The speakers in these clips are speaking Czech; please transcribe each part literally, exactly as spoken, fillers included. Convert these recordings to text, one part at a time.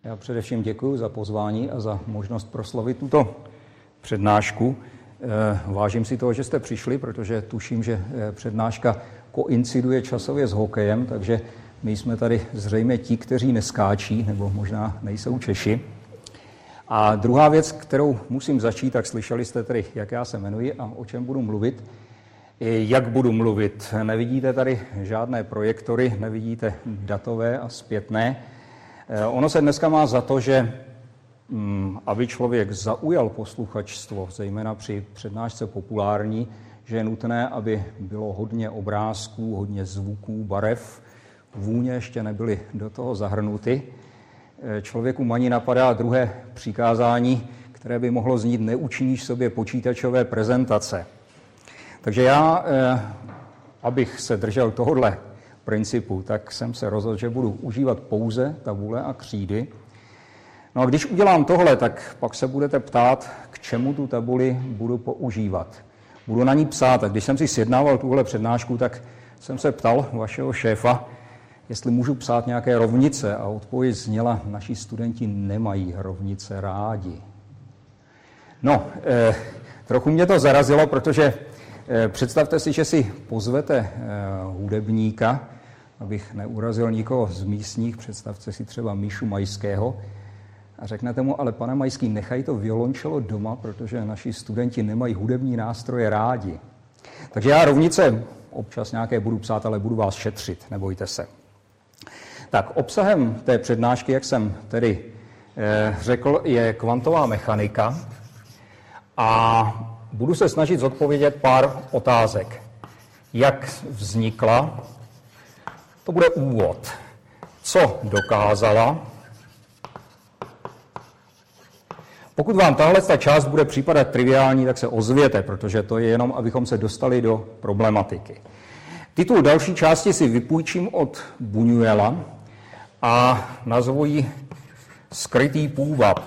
Já především děkuji za pozvání a za možnost proslovit tuto přednášku. Vážím si toho, že jste přišli, protože tuším, že přednáška koinciduje časově s hokejem, takže my jsme tady zřejmě ti, kteří neskáčí, nebo možná nejsou Češi. A druhá věc, kterou musím začít, tak slyšeli jste tedy, jak já se jmenuji a o čem budu mluvit. Jak budu mluvit? Nevidíte tady žádné projektory, nevidíte datové a zpětné. Ono se dneska má za to, že aby člověk zaujal posluchačstvo, zejména při přednášce populární, že je nutné, aby bylo hodně obrázků, hodně zvuků, barev, vůně ještě nebyly do toho zahrnuty. Člověku maní napadá druhé přikázání, které by mohlo znít: neučiníš sobě počítačové prezentace. Takže já, abych se držel tohohle principu, tak jsem se rozhodl, že budu užívat pouze tabule a křídy. No a když udělám tohle, tak pak se budete ptát, k čemu tu tabuli budu používat. Budu na ní psát. A když jsem si sjednával tuhle přednášku, tak jsem se ptal vašeho šéfa, jestli můžu psát nějaké rovnice, a odpověď zněla: naši studenti nemají rovnice rádi. No, eh, trochu mě to zarazilo, protože eh, představte si, že si pozvete eh, hudebníka, abych neurazil nikoho z místních, představte si třeba Míšu Majského, a řeknete mu: ale pane Majský, nechaj to violončelo doma, protože naši studenti nemají hudební nástroje rádi. Takže já rovnice občas nějaké budu psát, ale budu vás šetřit, nebojte se. Tak obsahem té přednášky, jak jsem tedy eh, řekl, je kvantová mechanika a budu se snažit zodpovědět pár otázek. Jak vznikla? To bude úvod. Co dokázala? Pokud vám tahle ta část bude připadat triviální, tak se ozvěte, protože to je jenom, abychom se dostali do problematiky. Titul další části si vypůjčím od Buñuela a nazvu ji Skrytý půvab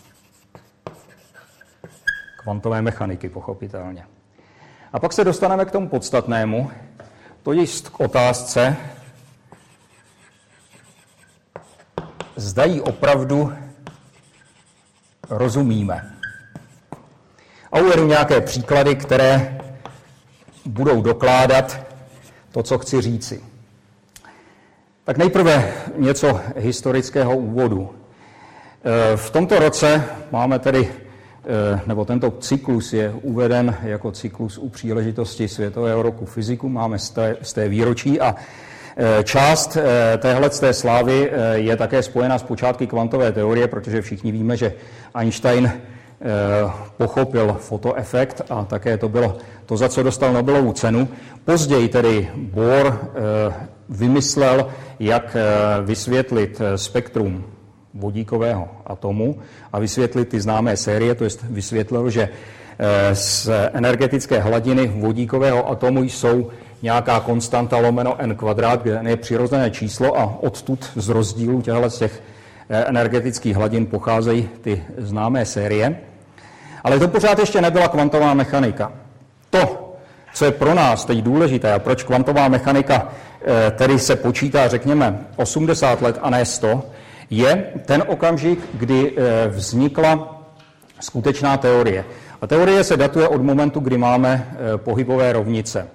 kvantové mechaniky, pochopitelně. A pak se dostaneme k tomu podstatnému, to je k otázce, zda jí opravdu rozumíme. A uvedu nějaké příklady, které budou dokládat to, co chci říci. Tak nejprve něco historického úvodu. V tomto roce máme tedy, nebo tento cyklus je uveden jako cyklus u příležitosti Světového roku fyziku, máme z té výročí a část téhle z té slávy je také spojena s počátky kvantové teorie, protože všichni víme, že Einstein pochopil fotoefekt a také to bylo to, za co dostal Nobelovu cenu. Později tedy Bohr vymyslel, jak vysvětlit spektrum vodíkového atomu a vysvětlit ty známé série, to jest vysvětlil, že z energetické hladiny vodíkového atomu jsou nějaká konstanta lomeno n kvadrát, kde n je přirozené číslo a odtud z rozdílu těchto z těch energetických hladin pocházejí ty známé série. Ale to pořád ještě nebyla kvantová mechanika. To, co je pro nás teď důležité a proč kvantová mechanika tedy se počítá, řekněme, osmdesát let a ne sto, je ten okamžik, kdy vznikla skutečná teorie. A teorie se datuje od momentu, kdy máme pohybové rovnice.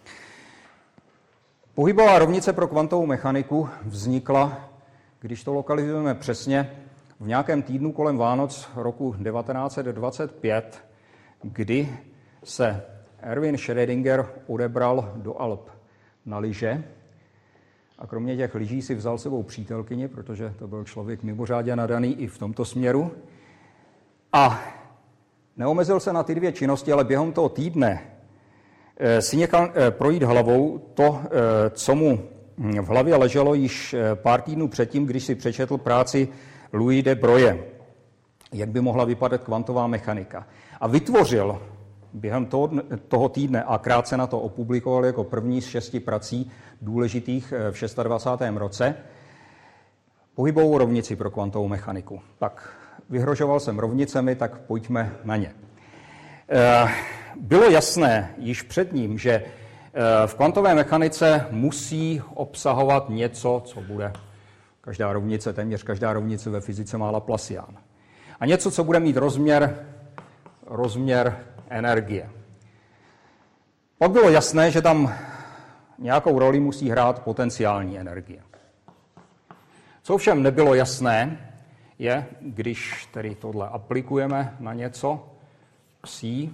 Pohybová rovnice pro kvantovou mechaniku vznikla, když to lokalizujeme přesně, v nějakém týdnu kolem Vánoc roku devatenáct set dvacet pět, kdy se Erwin Schrödinger odebral do Alp na lyže a kromě těch lyží si vzal sebou přítelkyni, protože to byl člověk mimořádně nadaný i v tomto směru. A neomezil se na ty dvě činnosti, ale během toho týdne si nechal projít hlavou to, co mu v hlavě leželo již pár týdnů předtím, když si přečetl práci Louise de Broye, jak by mohla vypadat kvantová mechanika. A vytvořil během toho, toho týdne a krátce na to opublikoval jako první z šesti prací důležitých v dvacátém šestém roce pohybovou rovnici pro kvantovou mechaniku. Tak vyhrožoval jsem rovnicemi, tak pojďme na ně. Bylo jasné již před ním, že v kvantové mechanice musí obsahovat něco, co bude Každá rovnice, téměř každá rovnice ve fyzice má Laplacián. A něco, co bude mít rozměr, rozměr energie. Pak bylo jasné, že tam nějakou roli musí hrát potenciální energie. Co ovšem nebylo jasné, je, když tedy tohle aplikujeme na něco, psí,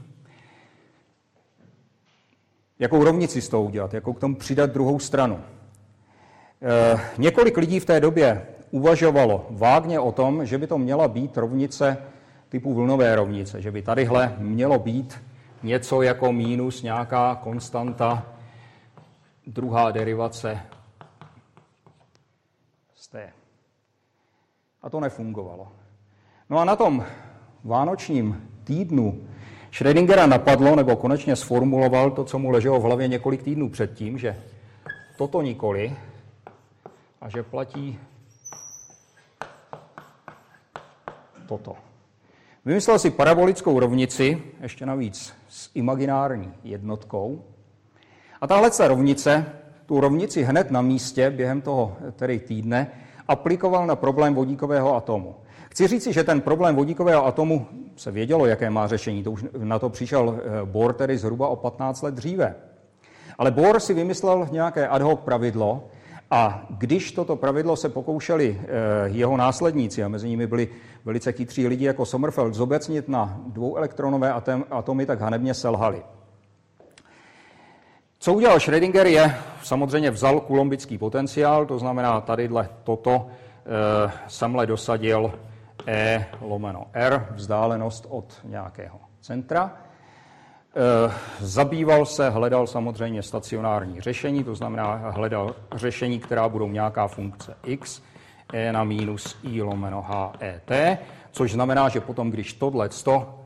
jakou rovnici s tou udělat, jakou k tomu přidat druhou stranu. E, několik lidí v té době uvažovalo vágně o tom, že by to měla být rovnice typu vlnové rovnice, že by tadyhle mělo být něco jako mínus nějaká konstanta, druhá derivace z té. A to nefungovalo. No a na tom vánočním týdnu Schrödingera napadlo, nebo konečně sformuloval to, co mu leželo v hlavě několik týdnů předtím, že toto nikoli a že platí toto. Vymyslel si parabolickou rovnici, ještě navíc s imaginární jednotkou. A tahle rovnice, tu rovnici hned na místě během toho tedy týdne aplikoval na problém vodíkového atomu. Chci říci, že ten problém vodíkového atomu se vědělo, jaké má řešení. To už na to přišel Bohr tedy zhruba o patnáct let dříve. Ale Bohr si vymyslel nějaké ad hoc pravidlo a když toto pravidlo se pokoušeli jeho následníci, a mezi nimi byli velice chytří lidi jako Sommerfeld, zobecnit na dvouelektronové atomy, tak hanebně selhali. Co udělal Schrödinger je, samozřejmě vzal coulombický potenciál, to znamená tadyhle toto, e, semhle dosadil E lomeno R, vzdálenost od nějakého centra. E, zabýval se, hledal samozřejmě stacionární řešení, to znamená hledal řešení, která budou nějaká funkce x, E na minus I lomeno H E T, což znamená, že potom, když tohleto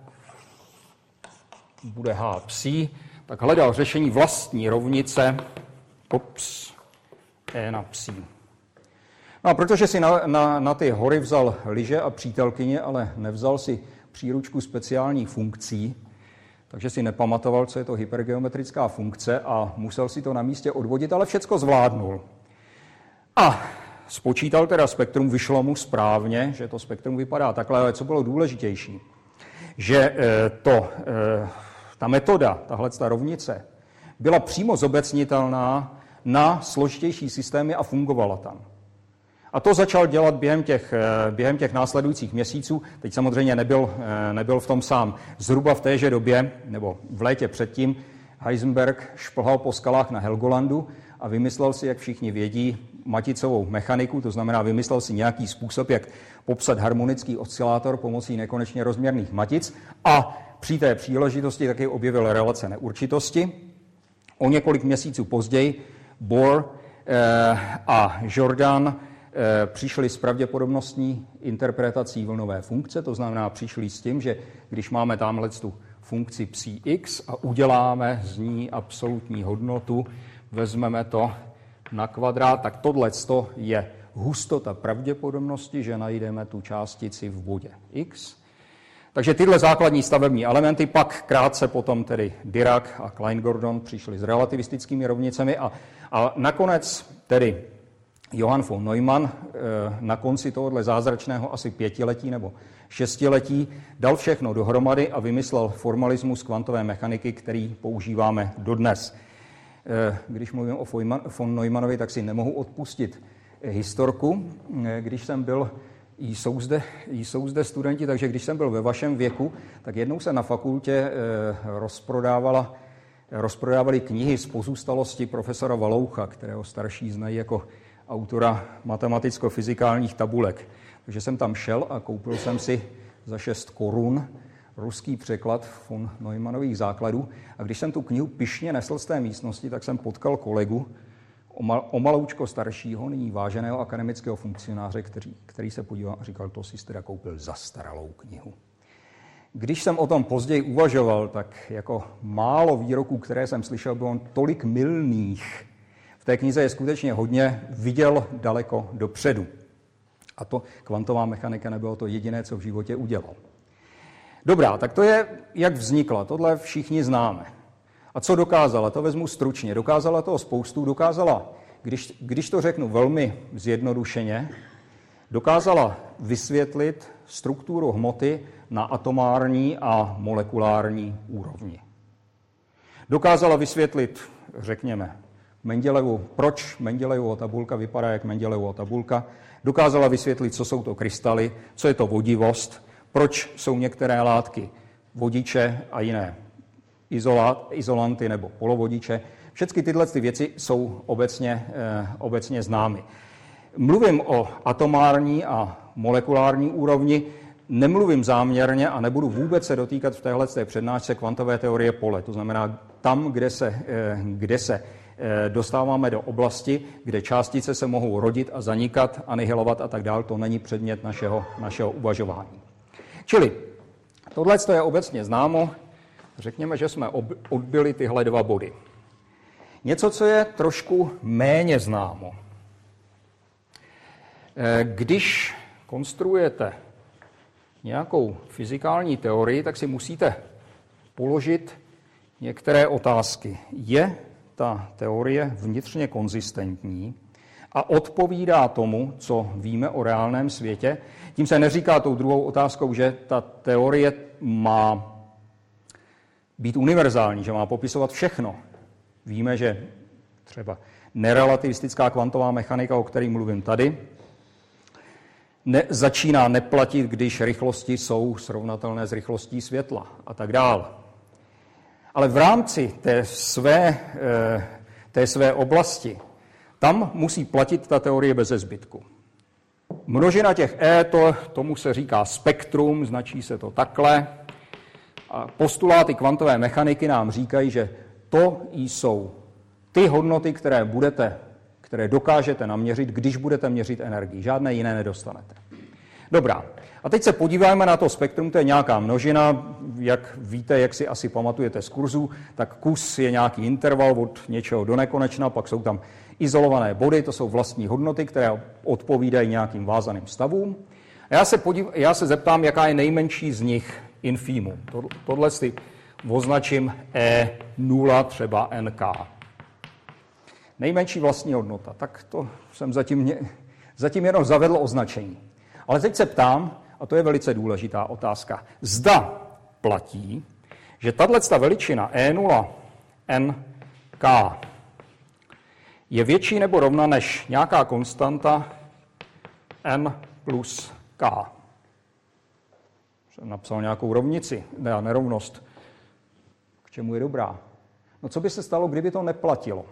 bude H psí, tak hledal řešení vlastní rovnice ops, E na psí. No a protože si na, na, na ty hory vzal lyže a přítelkyně, ale nevzal si příručku speciálních funkcí, takže si nepamatoval, co je to hypergeometrická funkce a musel si to na místě odvodit, ale všecko zvládnul. A spočítal teda spektrum, vyšlo mu správně, že to spektrum vypadá takhle, ale co bylo důležitější, že to, ta metoda, tahle ta rovnice, byla přímo zobecnitelná na složitější systémy a fungovala tam. A to začal dělat během těch, během těch následujících měsíců. Teď samozřejmě nebyl, nebyl v tom sám. Zhruba v téže době, nebo v létě předtím, Heisenberg šplhal po skalách na Helgolandu a vymyslel si, jak všichni vědí, maticovou mechaniku, to znamená vymyslel si nějaký způsob, jak popsat harmonický oscilátor pomocí nekonečně rozměrných matic a při té příležitosti taky objevil relace neurčitosti. O několik měsíců později Bohr a Jordan přišli s pravděpodobnostní interpretací vlnové funkce, to znamená přišli s tím, že když máme tamhle tu funkci psi x a uděláme z ní absolutní hodnotu, vezmeme to na kvadrát, tak tohle je hustota pravděpodobnosti, že najdeme tu částici v bodě x. Takže tyhle základní stavební elementy, pak krátce potom tedy Dirac a Klein-Gordon přišli s relativistickými rovnicemi a, a nakonec tedy Johann von Neumann na konci tohohle zázračného asi pětiletí nebo šestiletí dal všechno dohromady a vymyslel formalismus kvantové mechaniky, který používáme dodnes. Když mluvím o von Neumannovi, tak si nemohu odpustit historku. Když jsem byl, jsou zde, jsou zde studenti, takže když jsem byl ve vašem věku, tak jednou se na fakultě rozprodávala, rozprodávali knihy z pozůstalosti profesora Valoucha, kterého starší znají jako autora matematicko-fyzikálních tabulek. Takže jsem tam šel a koupil jsem si za šest korun ruský překlad von Neumannových základů. A když jsem tu knihu pyšně nesl z té místnosti, tak jsem potkal kolegu o maloučko staršího, nyní váženého akademického funkcionáře, který, který se podíval a říkal, to jsi teda koupil zastaralou knihu. Když jsem o tom později uvažoval, tak jako málo výroků, které jsem slyšel, bylo tolik mylných. V té knize je skutečně hodně, viděl daleko dopředu. A to kvantová mechanika nebylo to jediné, co v životě udělal. Dobrá, tak to je, jak vznikla. Tohle všichni známe. A co dokázala? To vezmu stručně. Dokázala toho spoustu. Dokázala, když, když to řeknu velmi zjednodušeně, dokázala vysvětlit strukturu hmoty na atomární a molekulární úrovni. Dokázala vysvětlit, řekněme, Mendelejevu, proč Mendelejeva tabulka vypadá jak Mendelejeva tabulka. Dokázala vysvětlit, co jsou to krystaly, co je to vodivost, proč jsou některé látky vodiče a jiné izolát, izolanty nebo polovodiče. Všechny tyhle ty věci jsou obecně, eh, obecně známy. Mluvím o atomární a molekulární úrovni, nemluvím záměrně a nebudu vůbec se dotýkat v téhle přednášce kvantové teorie pole. To znamená tam, kde se, eh, kde se eh, dostáváme do oblasti, kde částice se mohou rodit a zanikat, anihilovat a tak dále. To není předmět našeho, našeho uvažování. Čili tohle je obecně známo. Řekněme, že jsme odbyli tyhle dva body. Něco, co je trošku méně známo. Když konstruujete nějakou fyzikální teorii, tak si musíte položit některé otázky. Je ta teorie vnitřně konzistentní a odpovídá tomu, co víme o reálném světě? Tím se neříká tou druhou otázkou, že ta teorie má být univerzální, že má popisovat všechno. Víme, že třeba nerelativistická kvantová mechanika, o které mluvím tady, ne, začíná neplatit, když rychlosti jsou srovnatelné s rychlostí světla a tak dále. Ale v rámci té své, té své oblasti, tam musí platit ta teorie beze zbytku. Množina těch E, to, tomu se říká spektrum, značí se to takhle. A postuláty kvantové mechaniky nám říkají, že to jsou ty hodnoty, které budete, které dokážete naměřit, když budete měřit energii. Žádné jiné nedostanete. Dobrá. A teď se podíváme na to spektrum, to je nějaká množina, jak víte, jak si asi pamatujete z kurzu, tak kus je nějaký interval od něčeho do nekonečna, pak jsou tam izolované body, to jsou vlastní hodnoty, které odpovídají nějakým vázaným stavům. A já se, podív, já se zeptám, jaká je nejmenší z nich infimum. Tohle si označím E nula, třeba N K. Nejmenší vlastní hodnota. Tak to jsem zatím, zatím jenom zavedl označení. Ale teď se ptám, a to je velice důležitá otázka, zda platí, že tato veličina E nula N K je větší nebo rovna než nějaká konstanta N plus K. Jsem napsal nějakou rovnici, ne, nerovnost. K čemu je dobrá? No co by se stalo, kdyby to neplatilo?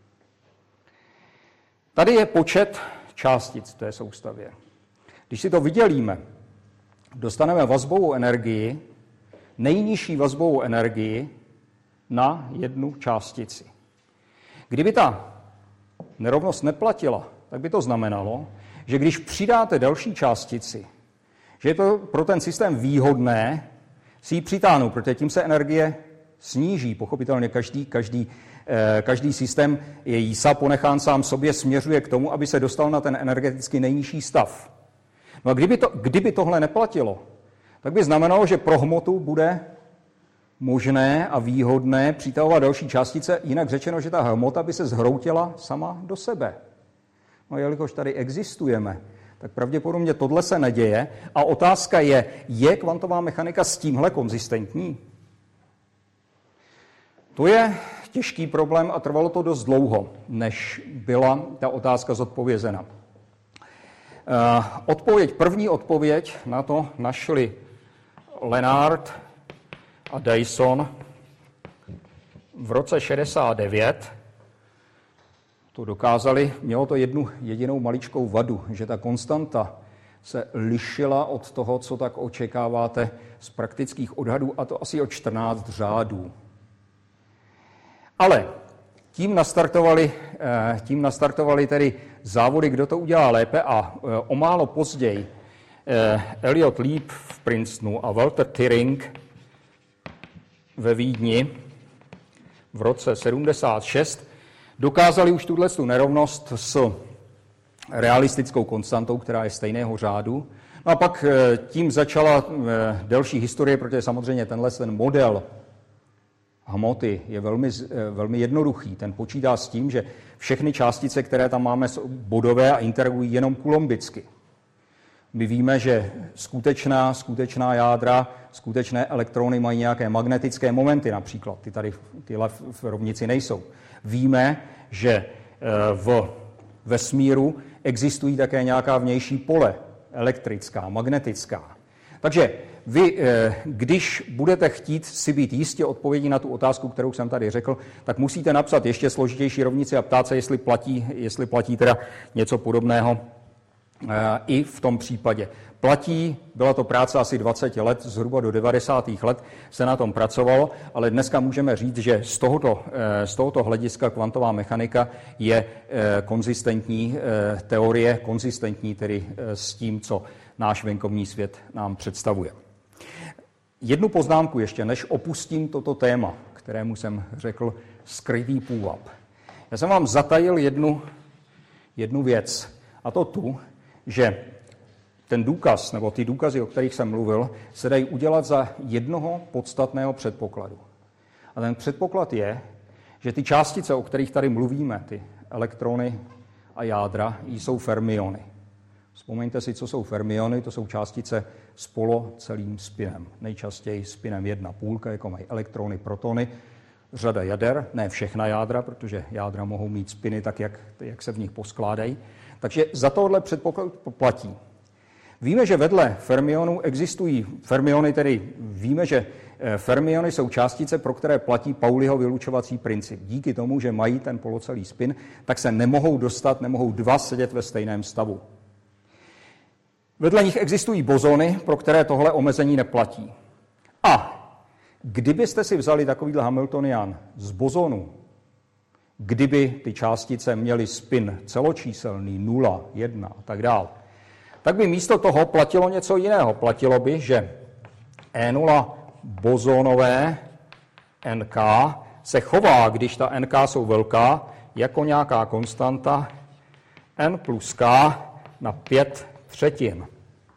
Tady je počet částic v té soustavě. Když si to vydělíme, dostaneme vazbovou energii, nejnižší vazbovou energii na jednu částici. Kdyby ta nerovnost neplatila, tak by to znamenalo, že když přidáte další částici, že je to pro ten systém výhodné si ji přitáhnout, protože tím se energie sníží. Pochopitelně každý, každý, eh, každý systém je jísa ponechán sám sobě, směřuje k tomu, aby se dostal na ten energeticky nejnižší stav. No a kdyby, to, kdyby tohle neplatilo, tak by znamenalo, že pro hmotu bude možné a výhodné přitahovat další částice, jinak řečeno, že ta hmota by se zhroutila sama do sebe. No jelikož tady existujeme, tak pravděpodobně tohle se neděje a otázka je, je kvantová mechanika s tímhle konzistentní? To je těžký problém a trvalo to dost dlouho, než byla ta otázka zodpovězena. Odpověď, první odpověď na to našli Lenard a Dyson v roce šedesát devět. To dokázali, mělo to jednu jedinou maličkou vadu, že ta konstanta se lišila od toho, co tak očekáváte z praktických odhadů, a to asi o čtrnáct řádů. Ale tím nastartovali, tím nastartovali tedy závody, kdo to udělá lépe, a o málo později Elliot Leap v Princetonu a Walter Thirring ve Vídni v roce sedmdesát šest dokázali už tuto nerovnost s realistickou konstantou, která je stejného řádu. No a pak tím začala delší historie, protože samozřejmě tenhle ten model hmoty je velmi, velmi jednoduchý. Ten počítá s tím, že všechny částice, které tam máme, jsou bodové a interagují jenom kulombicky. My víme, že skutečná, skutečná jádra, skutečné elektrony mají nějaké magnetické momenty například. Ty tady tyhle v rovnici nejsou. Víme, že v vesmíru existují také nějaká vnější pole, elektrická, magnetická. Takže vy, když budete chtít si být jistě odpovědí na tu otázku, kterou jsem tady řekl, tak musíte napsat ještě složitější rovnici a ptát se, jestli platí, jestli platí teda něco podobného i v tom případě. Platí, byla to práce asi dvacet let, zhruba do devadesátých let se na tom pracovalo, ale dneska můžeme říct, že z tohoto, z tohoto hlediska kvantová mechanika je konzistentní teorie, konzistentní tedy s tím, co náš venkovní svět nám představuje. Jednu poznámku ještě, než opustím toto téma, kterému jsem řekl skrytý půvab. Já jsem vám zatajil jednu, jednu věc, a to tu, že ten důkaz, nebo ty důkazy, o kterých jsem mluvil, se dají udělat za jednoho podstatného předpokladu. A ten předpoklad je, že ty částice, o kterých tady mluvíme, ty elektrony a jádra, jsou fermiony. Vzpomeňte si, co jsou fermiony, to jsou částice s polocelým spinem. Nejčastěji spinem jedna půlka, jako mají elektrony, protony, řada jader, ne všechna jádra, protože jádra mohou mít spiny tak, jak, jak se v nich poskládají. Takže za tohle předpoklad platí. Víme, že vedle fermionů existují fermiony, tedy víme, že fermiony jsou částice, pro které platí Pauliho vylučovací princip. Díky tomu, že mají ten polocelý spin, tak se nemohou dostat, nemohou dva sedět ve stejném stavu. Vedle nich existují bozony, pro které tohle omezení neplatí. A kdybyste si vzali takovýhle Hamiltonian z bozonu, kdyby ty částice měly spin celočíselný, nula, jedna a tak dále, tak by místo toho platilo něco jiného. Platilo by, že E nula bozonové N K se chová, když ta N K jsou velká, jako nějaká konstanta N plus K na pět třetin.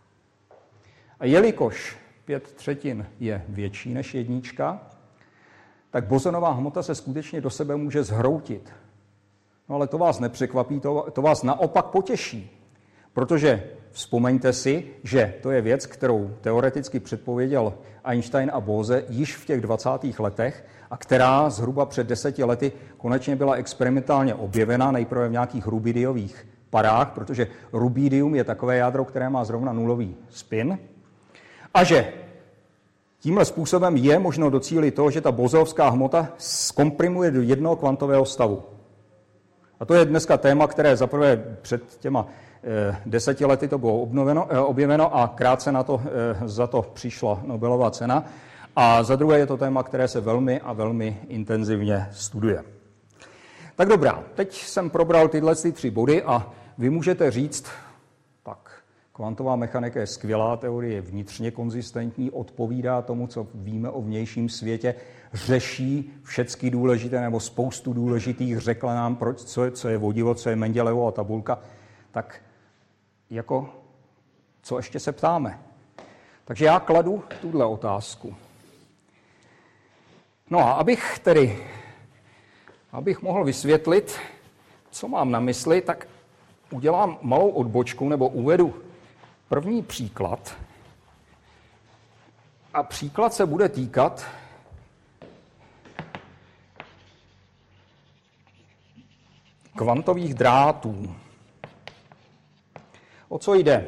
A jelikož pět třetin je větší než jednička, tak bozonová hmota se skutečně do sebe může zhroutit. No ale to vás nepřekvapí, to, to vás naopak potěší. Protože vzpomeňte si, že to je věc, kterou teoreticky předpověděl Einstein a Bose již v těch dvacátých letech a která zhruba před deseti lety konečně byla experimentálně objevena, nejprve v nějakých rubidiových parách, protože rubidium je takové jádro, které má zrovna nulový spin, a že tímhle způsobem je možno docílit toho, že ta bozovská hmota zkomprimuje do jednoho kvantového stavu. A to je dneska téma, které zaprvé před těma eh, deseti lety to bylo obnoveno, eh, objeveno a krátce na to, eh, za to přišla Nobelova cena. A za druhé je to téma, které se velmi a velmi intenzivně studuje. Tak dobrá, teď jsem probral tyhle tři body a vy můžete říct, tak kvantová mechanika je skvělá teorie, je vnitřně konzistentní, odpovídá tomu, co víme o vnějším světě, řeší všechny důležité nebo spoustu důležitých, řekla nám, proč, co, je, co je vodivo, co je Mendelejeva tabulka, tak jako, co ještě se ptáme? Takže já kladu tuhle otázku. No a abych tedy, abych mohl vysvětlit, co mám na mysli, tak udělám malou odbočku nebo uvedu první příklad. A příklad se bude týkat kvantových drátů. O co jde?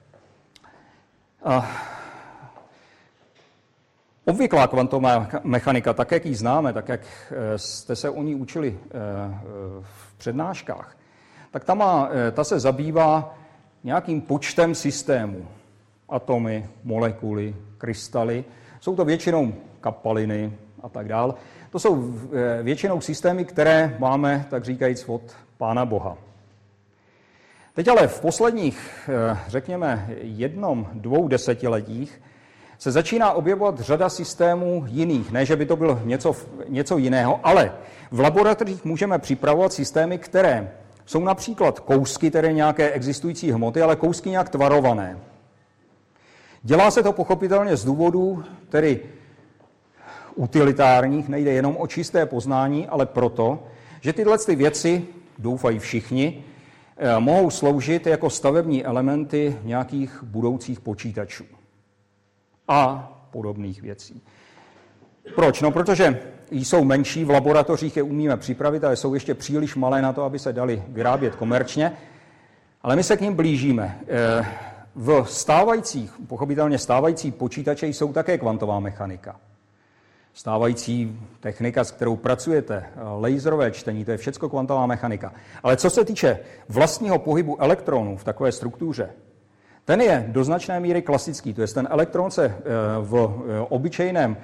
Obvyklá kvantová mechanika, tak jak ji známe, tak jak jste se o ní učili v přednáškách, tak ta, má, ta se zabývá nějakým počtem systémů. Atomy, molekuly, krystaly. Jsou to většinou kapaliny a tak dále. To jsou většinou systémy, které máme, tak říkajíc, od Pána Boha. Teď ale v posledních, řekněme, jednom, dvou desetiletích se začíná objevovat řada systémů jiných. Ne, že by to bylo něco, něco jiného, ale v laboratořích můžeme připravovat systémy, které jsou například kousky, tedy nějaké existující hmoty, ale kousky nějak tvarované. Dělá se to pochopitelně z důvodů, tedy utilitárních, nejde jenom o čisté poznání, ale proto, že tyhle ty věci, doufají všichni, mohou sloužit jako stavební elementy nějakých budoucích počítačů a podobných věcí. Proč? No, protože jsou menší, v laboratořích je umíme připravit, ale jsou ještě příliš malé na to, aby se dali vyrábět komerčně, ale my se k nim blížíme. V stávajících, pochopitelně stávající počítače jsou také kvantová mechanika. Stávající technika, s kterou pracujete, laserové čtení, to je všecko kvantová mechanika. Ale co se týče vlastního pohybu elektronů v takové struktuře, ten je do značné míry klasický. To je ten elektron se v obyčejném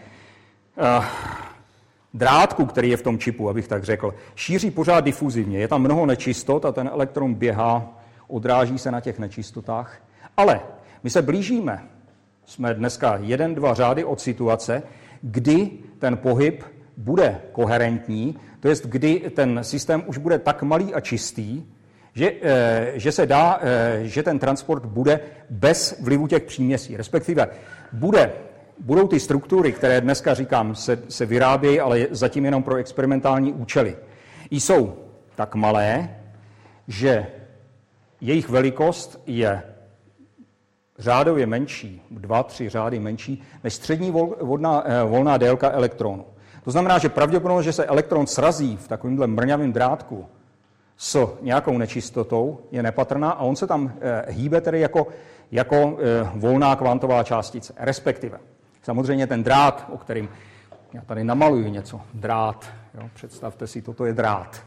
drátku, který je v tom čipu, abych tak řekl, šíří pořád difuzivně. Je tam mnoho nečistot a ten elektron běhá, odráží se na těch nečistotách. Ale my se blížíme, jsme dneska jeden, dva řády od situace, kdy ten pohyb bude koherentní, to jest kdy ten systém už bude tak malý a čistý, že, že se dá, že ten transport bude bez vlivu těch příměsí. Respektive bude, budou ty struktury, které dneska říkám, se, se vyrábějí, ale zatím jenom pro experimentální účely. Jsou tak malé, že jejich velikost je řádově menší, dva, tři řády menší, než střední vol, volná, volná délka elektronu. To znamená, že pravděpodobnost, že se elektron srazí v takovémhle mrňavém drátku s nějakou nečistotou, je nepatrná a on se tam eh, hýbe tedy jako, jako eh, volná kvantová částice. Respektive, samozřejmě ten drát, o kterým já tady namaluji něco, drát, jo, představte si, toto je drát.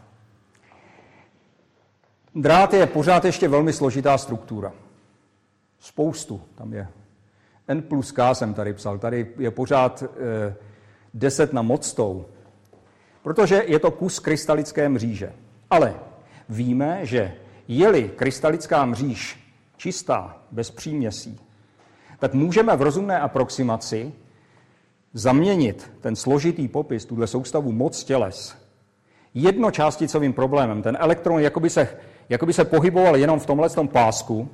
Drát je pořád ještě velmi složitá struktura. Spoustu, tam je N plus K jsem tady psal, tady je pořád eh, deset na modstou, protože je to kus krystalické mříže. Ale víme, že je-li krystalická mříž čistá, bez příměsí, tak můžeme v rozumné aproximaci zaměnit ten složitý popis, tuhle soustavu moc těles, jednočásticovým problémem. Ten elektron jakoby se, jakoby se pohyboval jenom v tomhletom pásku.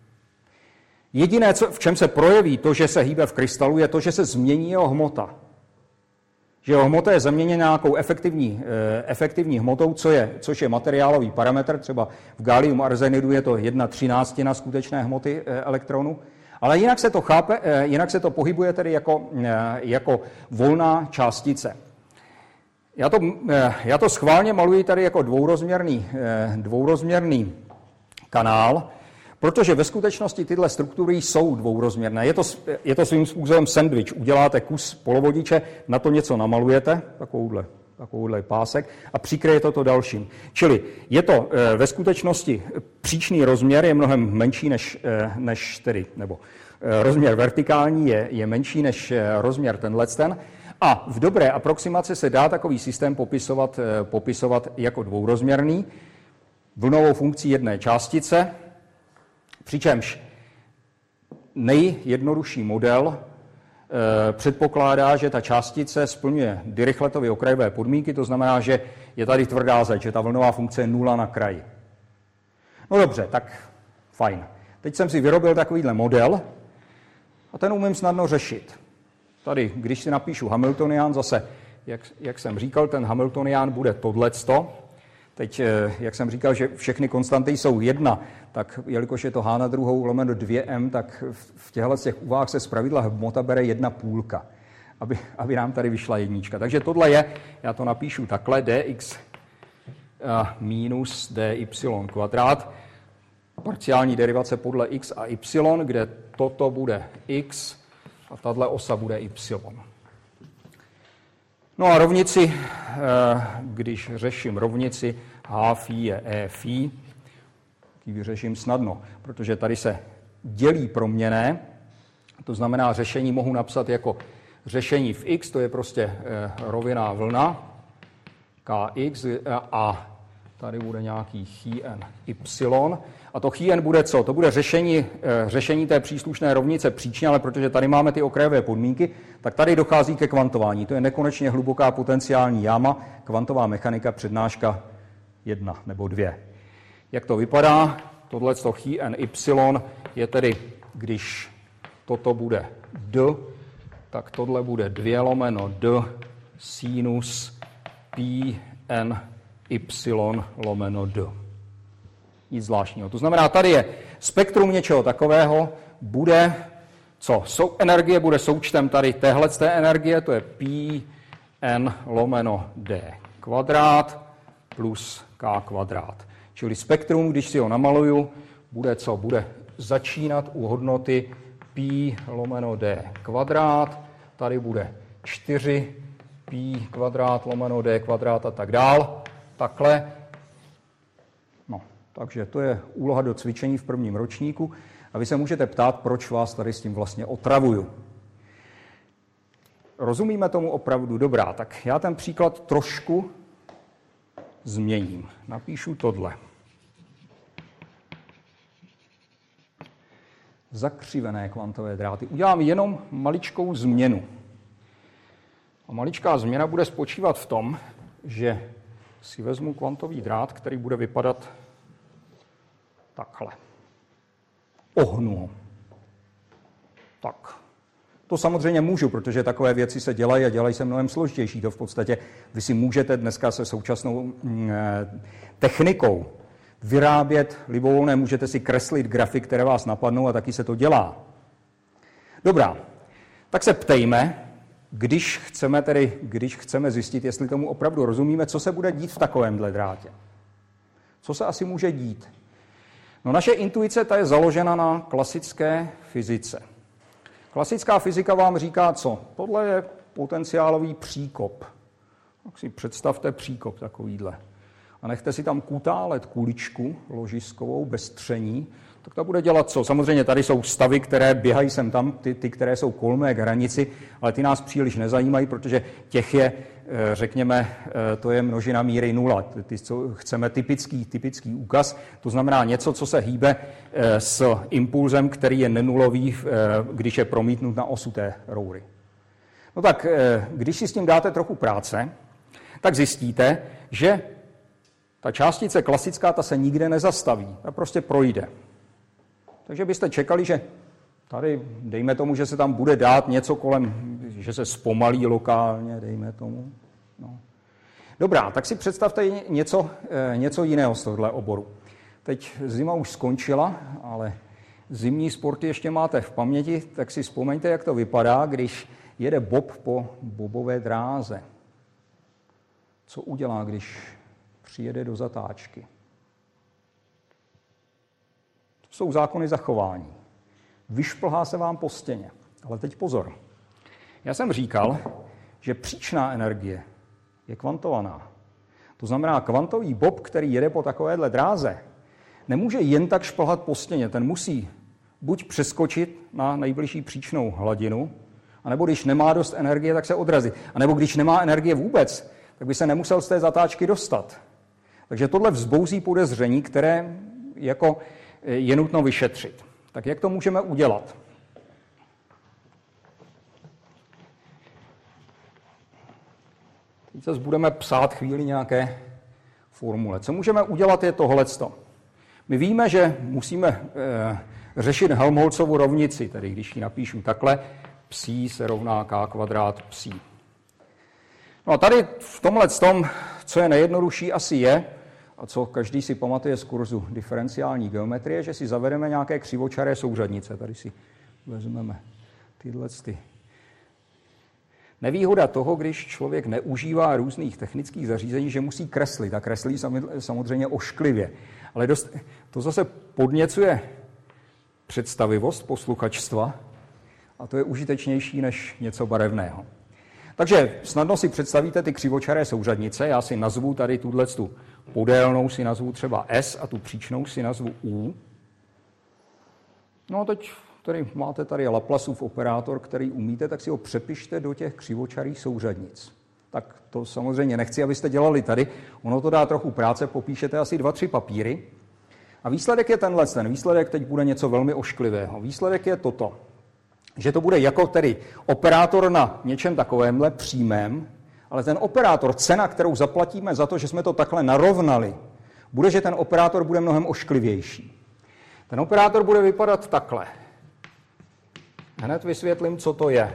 Jediné, co, v čem se projeví to, že se hýbe v krystalu, je to, že se změní jeho hmota. Že jeho hmota je zaměněna nějakou efektivní, eh, efektivní hmotou, co je, což je materiálový parametr. Třeba v gálium arsenidu je to jedna třináctina skutečné hmoty eh, elektronu. Ale jinak se to chápe, eh, jinak se to pohybuje tedy jako, eh, jako volná částice. Já to, eh, já to schválně maluji tady jako dvourozměrný, eh, dvourozměrný kanál, protože ve skutečnosti tyhle struktury jsou dvourozměrné. Je to, je to svým způsobem sendvič. Uděláte kus polovodiče, na to něco namalujete, takovouhle, takovouhle pásek, a přikryjete to dalším. Čili je to e, ve skutečnosti příčný rozměr je mnohem menší než, e, než tedy, nebo e, rozměr vertikální je, je menší než e, rozměr tenhleten. A v dobré aproximaci se dá takový systém popisovat, e, popisovat jako dvourozměrný, vlnovou funkcí jedné částice, přičemž nejjednodušší model e, předpokládá, že ta částice splňuje Dirichletovy okrajové podmínky, to znamená, že je tady tvrdá zeď, že ta vlnová funkce je nula na kraji. No dobře, tak fajn. Teď jsem si vyrobil takovýhle model a ten umím snadno řešit. Tady, když si napíšu Hamiltonián, zase, jak, jak jsem říkal, ten Hamiltonián bude tohleto. Teď, jak jsem říkal, že všechny konstanty jsou jedna, tak jelikož je to h na druhou lomeno dvě m, tak v těchto těch úvahách se zpravidla hmota bere jedna půlka, aby, aby nám tady vyšla jednička. Takže tohle je, já to napíšu takhle, dx minus dy kvadrát, parciální derivace podle x a y, kde toto bude x a tahle osa bude y. No a rovnici, když řeším rovnici, h phi je e phi, ji vyřeším snadno, protože tady se dělí proměnné, to znamená řešení mohu napsat jako řešení v x, to je prostě rovinná vlna, kx, a tady bude nějaký chi n y, a to chi n bude co? To bude řešení, řešení té příslušné rovnice příčně, ale protože tady máme ty okrajové podmínky, tak tady dochází ke kvantování. To je nekonečně hluboká potenciální jáma, kvantová mechanika, přednáška jedna nebo dvě. Jak to vypadá? Tohleto chi n y je tedy, když toto bude d, tak tohle bude dvě lomeno d sinus pi n y lomeno d. nic zvláštního. To znamená, tady je spektrum něčeho takového, bude, co? Sou, energie bude součtem tady téhle z té energie, to je pi n lomeno d kvadrát plus k kvadrát. Čili spektrum, když si ho namaluju, bude co? Bude začínat u hodnoty pi lomeno d kvadrát, tady bude čtyři pi kvadrát lomeno d kvadrát a tak dál, takhle. No, takže to je úloha do cvičení v prvním ročníku a vy se můžete ptát, proč vás tady s tím vlastně otravuju. Rozumíme tomu opravdu? Dobrá, tak já ten příklad trošku změním. Napíšu tohle. Zakřivené kvantové dráty. Udělám jenom maličkou změnu. A maličká změna bude spočívat v tom, že si vezmu kvantový drát, který bude vypadat takhle. Ohnu ho. Tak. To samozřejmě můžu, protože takové věci se dělají a dělají se mnohem složitější. To v podstatě vy si můžete dneska se současnou e, technikou vyrábět libovolné, můžete si kreslit grafy, které vás napadnou a taky se to dělá. Dobrá, tak se ptejme, když chceme tedy, když chceme zjistit, jestli tomu opravdu rozumíme, co se bude dít v takovémhle drátě. Co se asi může dít? No, naše intuice ta je založena na klasické fyzice. Klasická fyzika vám říká co? Tohle je potenciálový příkop. Tak si představte příkop takovýhle. A nechte si tam kutálet kuličku ložiskovou bez tření, tak ta bude dělat co? Samozřejmě tady jsou stavy, které běhají sem tam, ty, ty které jsou kolem mé hranici, ale ty nás příliš nezajímají, protože těch je, řekněme, to je množina míry nula. Ty, co chceme typický, typický úkaz, to znamená něco, co se hýbe s impulzem, který je nenulový, když je promítnut na osu té roury. No tak, když si s tím dáte trochu práce, tak zjistíte, že ta částice klasická, ta se nikde nezastaví, ta prostě projde. Takže byste čekali, že tady, dejme tomu, že se tam bude dát něco kolem, že se zpomalí lokálně, dejme tomu. No. Dobrá, tak si představte něco, něco jiného z tohohle oboru. Teď zima už skončila, ale zimní sporty ještě máte v paměti, tak si vzpomeňte, jak to vypadá, když jede bob po bobové dráze. Co udělá, když přijede do zatáčky? To jsou zákony zachování. Vyšplhá se vám po stěně. Ale teď pozor. Já jsem říkal, že příčná energie je kvantovaná. To znamená, kvantový bob, který jede po takovéhle dráze, nemůže jen tak šplhat po stěně. Ten musí buď přeskočit na nejbližší příčnou hladinu, anebo když nemá dost energie, tak se odrazí. A nebo když nemá energie vůbec, tak by se nemusel z té zatáčky dostat. Takže tohle vzbouzí podezření, které jako je nutno vyšetřit. Tak jak to můžeme udělat? Teď zase budeme psát chvíli nějaké formule. Co můžeme udělat je tohleto. My víme, že musíme e, řešit Helmholtzovu rovnici, tedy když ji napíšu takhle, psi se rovná k kvadrát psi. No a tady v tomhle tom, co je nejjednodušší, asi je, a co každý si pamatuje z kurzu diferenciální geometrie, že si zavedeme nějaké křivočaré souřadnice. Tady si vezmeme tyhle ty. Nevýhoda toho, když člověk neužívá různých technických zařízení, že musí kreslit. A kreslí samozřejmě ošklivě. Ale dost, to zase podněcuje představivost posluchačstva a to je užitečnější než něco barevného. Takže snadno si představíte ty křivočaré souřadnice. Já si nazvu tady tuto podélnou si nazvu třeba S a tu příčnou si nazvu U. No a teď tady máte tady Laplaceův operátor, který umíte, tak si ho přepište do těch křivočarých souřadnic. Tak to samozřejmě nechci, abyste dělali tady. Ono to dá trochu práce, popíšete asi dva, tři papíry. A výsledek je tenhle. Ten výsledek teď bude něco velmi ošklivého. Výsledek je toto, že to bude jako tedy operátor na něčem takovémhle přímém, ale ten operátor, cena, kterou zaplatíme za to, že jsme to takhle narovnali, bude, že ten operátor bude mnohem ošklivější. Ten operátor bude vypadat takhle. Hned vysvětlím, co to je.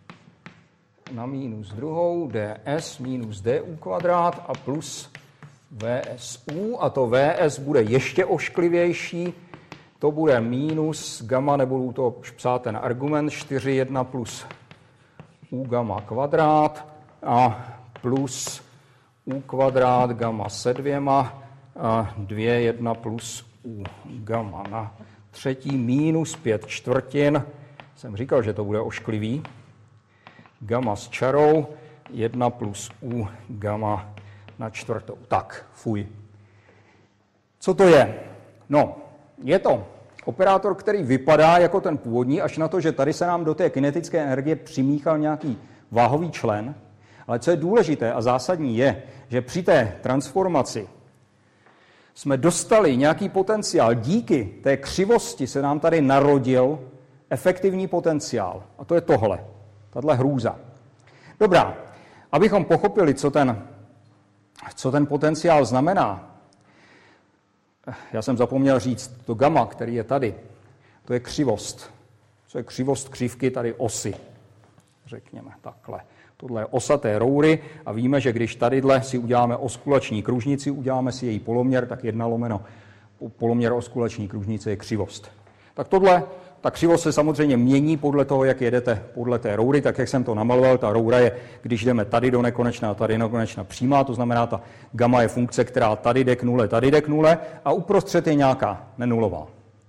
Na minus druhou ds minus du kvadrát a plus V S U a to V S bude ještě ošklivější. To bude minus gamma, nebudu to už psát ten argument, čtyři jedna plus U gamma kvadrát a plus U kvadrát gamma se dvěma a dvě jedna plus U gamma na třetí minus pět čtvrtin. Jsem říkal, že to bude ošklivý. Gamma s čarou, jedna plus U gamma na čtvrtou. Tak, fuj. Co to je? No, je to operátor, který vypadá jako ten původní, až na to, že tady se nám do té kinetické energie přimíchal nějaký váhový člen. Ale co je důležité a zásadní je, že při té transformaci jsme dostali nějaký potenciál. Díky té křivosti se nám tady narodil efektivní potenciál. A to je tohle, tahle hrůza. Dobrá, abychom pochopili, co ten, co ten potenciál znamená, já jsem zapomněl říct, to gamma, který je tady, to je křivost. Co je křivost křivky tady osy, řekněme takhle. Tohle je osa té roury a víme, že když tadyhle si uděláme oskulační kružnici, uděláme si její poloměr, tak jedna lomeno poloměr oskulační kružnice je křivost. Tak tohle, ta křivost se samozřejmě mění podle toho, jak jedete podle té roury, tak jak jsem to namaloval, ta roura je, když jdeme tady do nekonečna a tady do nekonečna přímá, to znamená, ta gamma je funkce, která tady jde k nule, tady jde k nule a uprostřed je nějaká nenulová.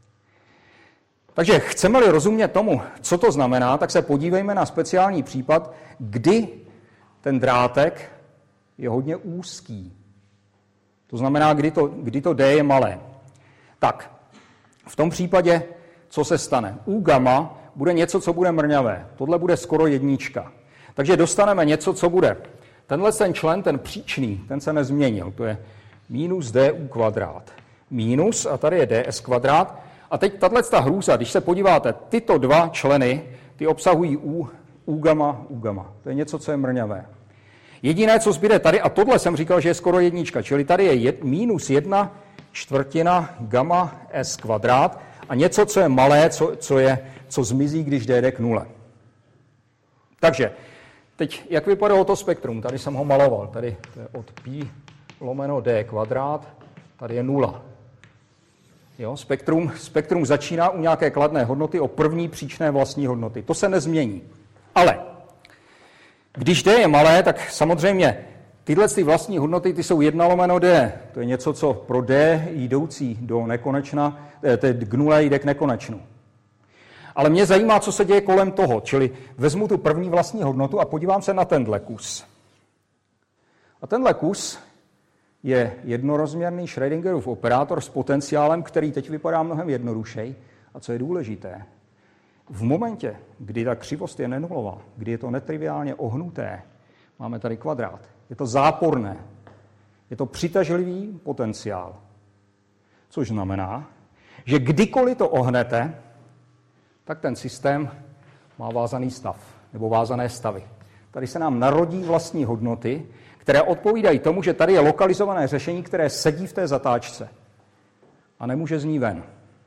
Takže chceme-li rozumět tomu, co to znamená, tak se podívejme na speciální případ, kdy ten drátek je hodně úzký. To znamená, kdy to, kdy to D je malé. Tak, v tom případě, co se stane? U gamma bude něco, co bude mrňavé. Tohle bude skoro jednička. Takže dostaneme něco, co bude. Tenhle ten člen, ten příčný, ten se nezměnil. To je minus du kvadrát. Minus, a tady je ds kvadrát. A teď tato hrůza, když se podíváte, tyto dva členy, ty obsahují U, U gamma, U gamma. To je něco, co je mrňavé. Jediné, co zbyde tady, a tohle jsem říkal, že je skoro jednička, čili tady je jed, minus jedna čtvrtina gamma s kvadrát a něco, co je malé, co, co, je, co zmizí, když D jde k nule. Takže, teď, jak vypadalo to spektrum? Tady jsem ho maloval. Tady to je od pi lomeno D kvadrát, tady je nula. Jo, spektrum, spektrum začíná u nějaké kladné hodnoty o první příčné vlastní hodnoty. To se nezmění. Ale když D je malé, tak samozřejmě tyhle ty vlastní hodnoty ty jsou jedna lomeno D. To je něco, co pro D jdoucí do nekonečna, tedy k nule jde k nekonečnu. Ale mě zajímá, co se děje kolem toho. Čili vezmu tu první vlastní hodnotu a podívám se na tenhle kus. A tenhle kus je jednorozměrný Schrödingerův operátor s potenciálem, který teď vypadá mnohem jednodušej. A co je důležité, v momentě, kdy ta křivost je nenulová, kdy je to netriviálně ohnuté, máme tady kvadrát, je to záporné, je to přitažlivý potenciál. Což znamená, že kdykoliv to ohnete, tak ten systém má vázaný stav, nebo vázané stavy. Tady se nám narodí vlastní hodnoty, které odpovídají tomu, že tady je lokalizované řešení, které sedí v té zatáčce a nemůže z ní ven.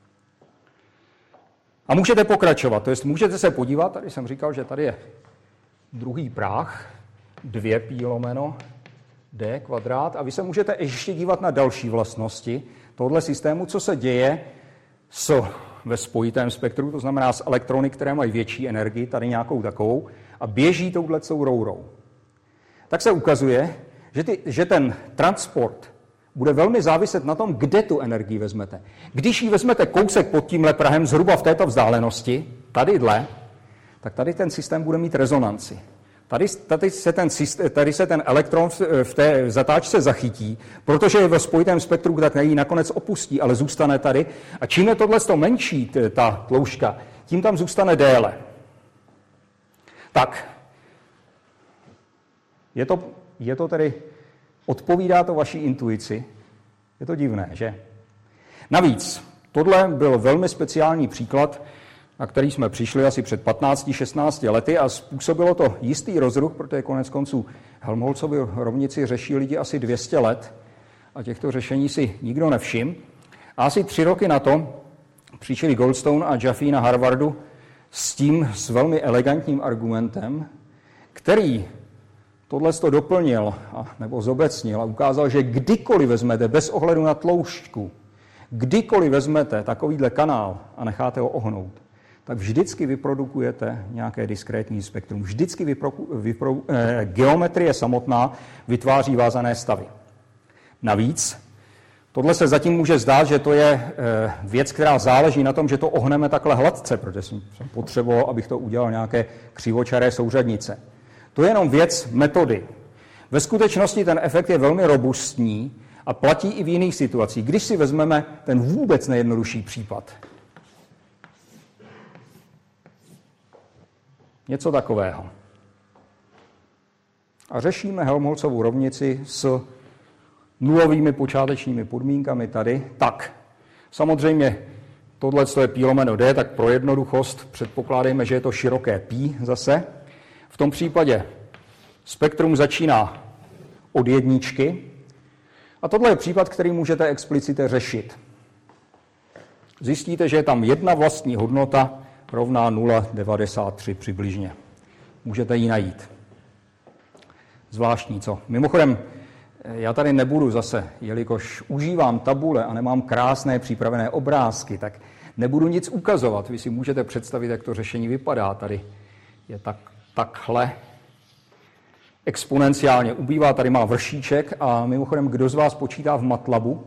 A můžete pokračovat, to jest můžete se podívat, tady jsem říkal, že tady je druhý práh, dvě pi lomeno d kvadrát a vy se můžete ještě dívat na další vlastnosti tohoto systému, co se děje s, ve spojitém spektru, to znamená s elektrony, které mají větší energii, tady nějakou takovou, a běží touhletou rourou. Tak se ukazuje, že, ty, že ten transport bude velmi záviset na tom, kde tu energii vezmete. Když ji vezmete kousek pod tímhle prahem, zhruba v této vzdálenosti, tadyhle, tak tady ten systém bude mít rezonanci. Tady, tady, se, ten systém, tady se ten elektron v, v té zatáčce zachytí, protože je ve spojitém spektru, tak ji nakonec opustí, ale zůstane tady. A čím je tohle menší, ta tloušťka, tím tam zůstane déle. Tak, je to, je to tedy, odpovídá to vaší intuici? Je to divné, že? Navíc, tohle byl velmi speciální příklad, na který jsme přišli asi před patnácti šestnácti lety a způsobilo to jistý rozruch, protože konec konců Helmholtzovy rovnici řeší lidi asi dvě stě let a těchto řešení si nikdo nevšiml. A asi tři roky na to přišli Goldstone a Jaffe na Harvardu s tím, s velmi elegantním argumentem, který tohle to doplnil a, nebo zobecnil a ukázal, že kdykoliv vezmete, bez ohledu na tloušťku, kdykoliv vezmete takovýhle kanál a necháte ho ohnout, tak vždycky vyprodukujete nějaké diskrétní spektrum. Vždycky vypro, vypro, eh, geometrie samotná vytváří vázané stavy. Navíc, tohle se zatím může zdát, že to je eh, věc, která záleží na tom, že to ohneme takhle hladce, protože jsem, jsem potřeboval, abych to udělal nějaké křivočaré souřadnice. To je jenom věc metody. Ve skutečnosti ten efekt je velmi robustní a platí i v jiných situacích. Když si vezmeme ten vůbec nejjednodušší případ. Něco takového. A řešíme Helmholtzovu rovnici s nulovými počátečními podmínkami tady. Tak, samozřejmě tohle je pi lomeno d, tak pro jednoduchost předpokládejme, že je to široké pi zase. V tom případě spektrum začíná od jedničky a tohle je případ, který můžete explicitně řešit. Zjistíte, že je tam jedna vlastní hodnota rovná nula celá devadesát tři přibližně. Můžete ji najít. Zvláštní, co? Mimochodem, já tady nebudu zase, jelikož užívám tabule a nemám krásné připravené obrázky, tak nebudu nic ukazovat. Vy si můžete představit, jak to řešení vypadá. Tady je tak, takhle exponenciálně ubývá, tady má vršíček a mimochodem, kdo z vás počítá v MATLABu?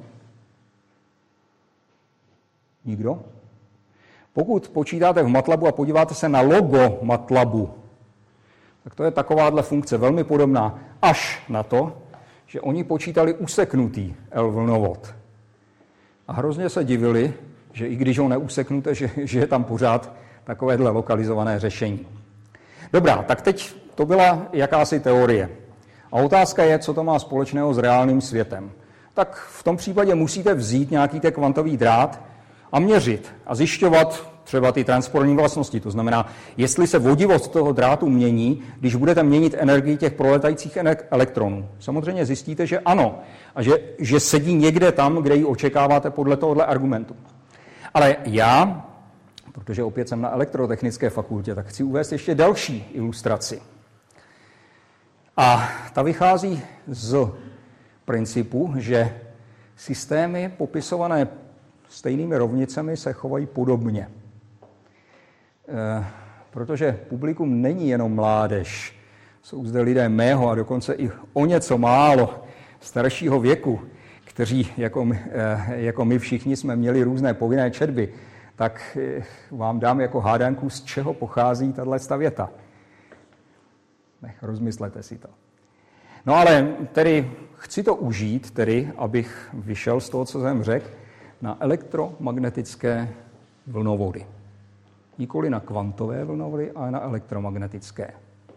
Nikdo? Pokud počítáte v MATLABu a podíváte se na logo MATLABu, tak to je takováhle funkce, velmi podobná, až na to, že oni počítali useknutý L-vlnovod. A hrozně se divili, že i když ho neuseknete, že, že je tam pořád takovéhle lokalizované řešení. Dobrá, tak teď to byla jakási teorie. A otázka je, co to má společného s reálným světem. Tak v tom případě musíte vzít nějaký ten kvantový drát a měřit a zjišťovat třeba ty transportní vlastnosti. To znamená, jestli se vodivost toho drátu mění, když budete měnit energii těch proletajících elektronů. Samozřejmě zjistíte, že ano. A že, že sedí někde tam, kde ji očekáváte podle tohohle argumentu. Ale já, protože opět jsem na elektrotechnické fakultě, tak chci uvést ještě další ilustraci. A ta vychází z principu, že systémy popisované stejnými rovnicemi se chovají podobně. E, protože publikum není jenom mládež. Jsou zde lidé mého a dokonce i o něco málo staršího věku, kteří jako my, e, jako my všichni jsme měli různé povinné četby, tak vám dám jako hádanku, z čeho pochází tato věta. Nech, rozmyslete si to. No ale tedy chci to užít, tedy, abych vyšel z toho, co jsem řekl, na elektromagnetické vlnovody. Nikoli na kvantové vlnovody, ale na elektromagnetické.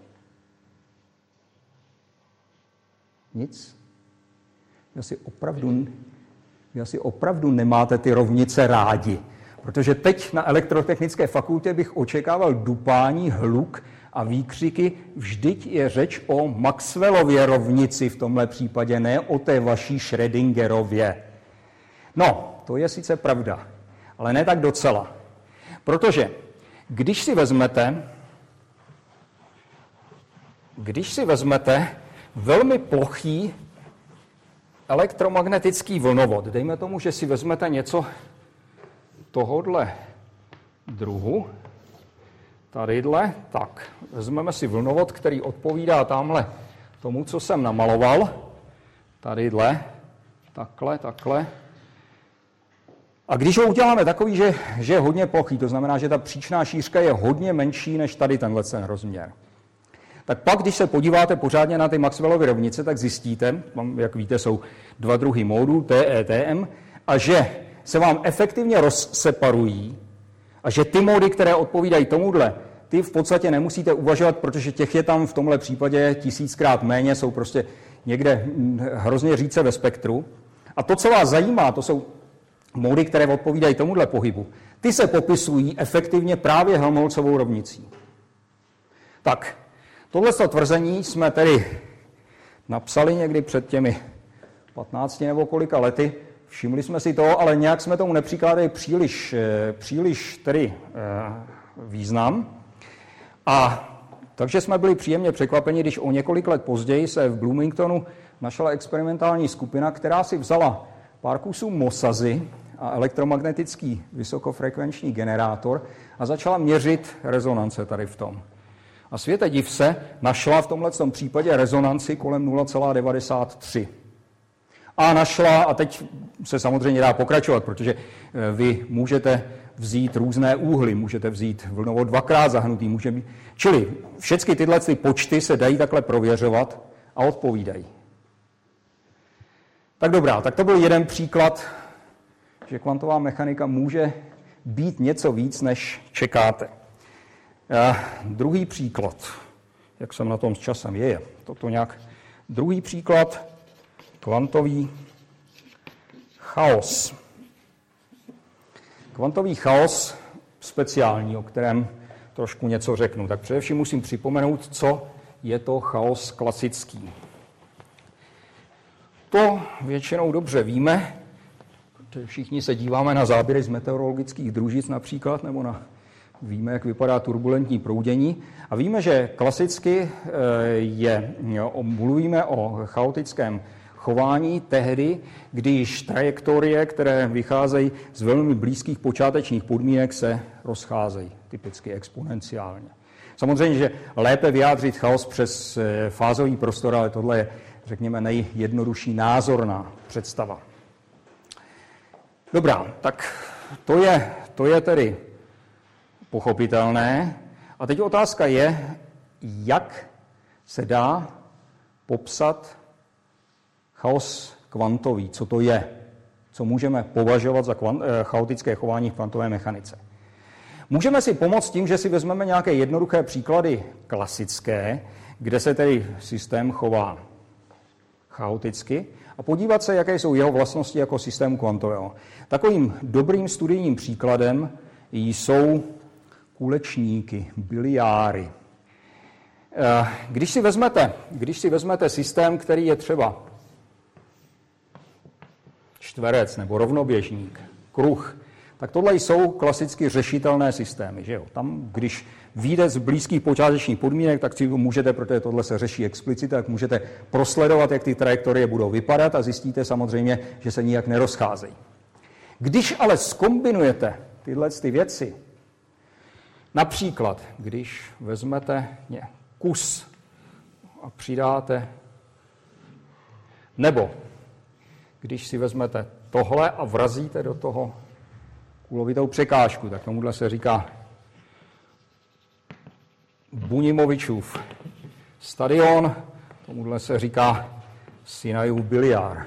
Nic? Vy asi opravdu, vy asi opravdu nemáte ty rovnice rádi, protože teď na elektrotechnické fakultě bych očekával dupání, hluk a výkřiky. Vždyť je řeč o Maxwellově rovnici v tomhle případě, ne o té vaší Schrödingerově. No, to je sice pravda, ale ne tak docela. Protože když si vezmete, když si vezmete velmi plochý elektromagnetický vlnovod, dejme tomu, že si vezmete něco tohodle druhu, tadyhle, tak vezmeme si vlnovod, který odpovídá tamhle tomu, co jsem namaloval, tadyhle, takhle, takhle. A když ho uděláme takový, že, že je hodně plochý, to znamená, že ta příčná šířka je hodně menší než tady tenhle ten rozměr, tak pak, když se podíváte pořádně na ty Maxwellovy rovnice, tak zjistíte, jak víte, jsou dva druhy módů, T E, T M, a že se vám efektivně rozseparují a že ty módy, které odpovídají tomuhle, ty v podstatě nemusíte uvažovat, protože těch je tam v tomhle případě tisíckrát méně, jsou prostě někde hrozně řídce ve spektru. A to, co vás zajímá, to jsou módy, které odpovídají tomuhle pohybu. Ty se popisují efektivně právě Helmholtzovou rovnicí. Tak, tohle tvrzení jsme tedy napsali někdy před těmi patnácti nebo kolika lety. Všimli jsme si to, ale nějak jsme tomu nepřikládali příliš, příliš tedy význam. A takže jsme byli příjemně překvapeni, když o několik let později se v Bloomingtonu našla experimentální skupina, která si vzala pár kusů mosazy a elektromagnetický vysokofrekvenční generátor a začala měřit rezonance tady v tom. A světe div se, našla v tomhletom případě rezonanci kolem nula celá devadesát tři. A našla, a teď se samozřejmě dá pokračovat, protože vy můžete vzít různé úhly, můžete vzít vlnovod dvakrát zahnutý, může být. Čili všechny tyhle ty počty se dají takhle prověřovat a odpovídají. Tak dobrá, tak to byl jeden příklad, že kvantová mechanika může být něco víc, než čekáte. Uh, druhý příklad, jak jsem na tom s časem, je, je toto nějak. Druhý příklad, kvantový chaos. Kvantový chaos speciální, o kterém trošku něco řeknu. Tak především musím připomenout, co je to chaos klasický. To většinou dobře víme, protože všichni se díváme na záběry z meteorologických družic například, nebo na, víme, jak vypadá turbulentní proudění. A víme, že klasicky je, mluvíme o chaotickém chování tehdy, když trajektorie, které vycházejí z velmi blízkých počátečních podmínek, se rozcházejí, typicky exponenciálně. Samozřejmě, že lépe vyjádřit chaos přes fázový prostor, ale tohle je, řekněme, nejjednodušší názorná představa. Dobrá, tak to je, to je tedy pochopitelné. A teď otázka je, jak se dá popsat chaos kvantový, co to je, co můžeme považovat za kvant, chaotické chování v kvantové mechanice. Můžeme si pomoct tím, že si vezmeme nějaké jednoduché příklady klasické, kde se tedy systém chová chaoticky, a podívat se, jaké jsou jeho vlastnosti jako systému kvantového. Takovým dobrým studijním příkladem jsou kulečníky, biliáry. Když si vezmete, když si vezmete systém, který je třeba čtverec nebo rovnoběžník, kruh, tak tohle jsou klasicky řešitelné systémy. Že jo? Tam, když vyjde z blízkých počátečních podmínek, tak si můžete, protože tohle se řeší explicitně, tak můžete prosledovat, jak ty trajektorie budou vypadat a zjistíte samozřejmě, že se nijak nerozcházejí. Když ale zkombinujete tyhle ty věci, například, když vezmete kus a přidáte, nebo když si vezmete tohle a vrazíte do toho kulovitou překážku, tak tomuhle se říká Bunimovičův stadion, tomuhle se říká Sinajův biliár.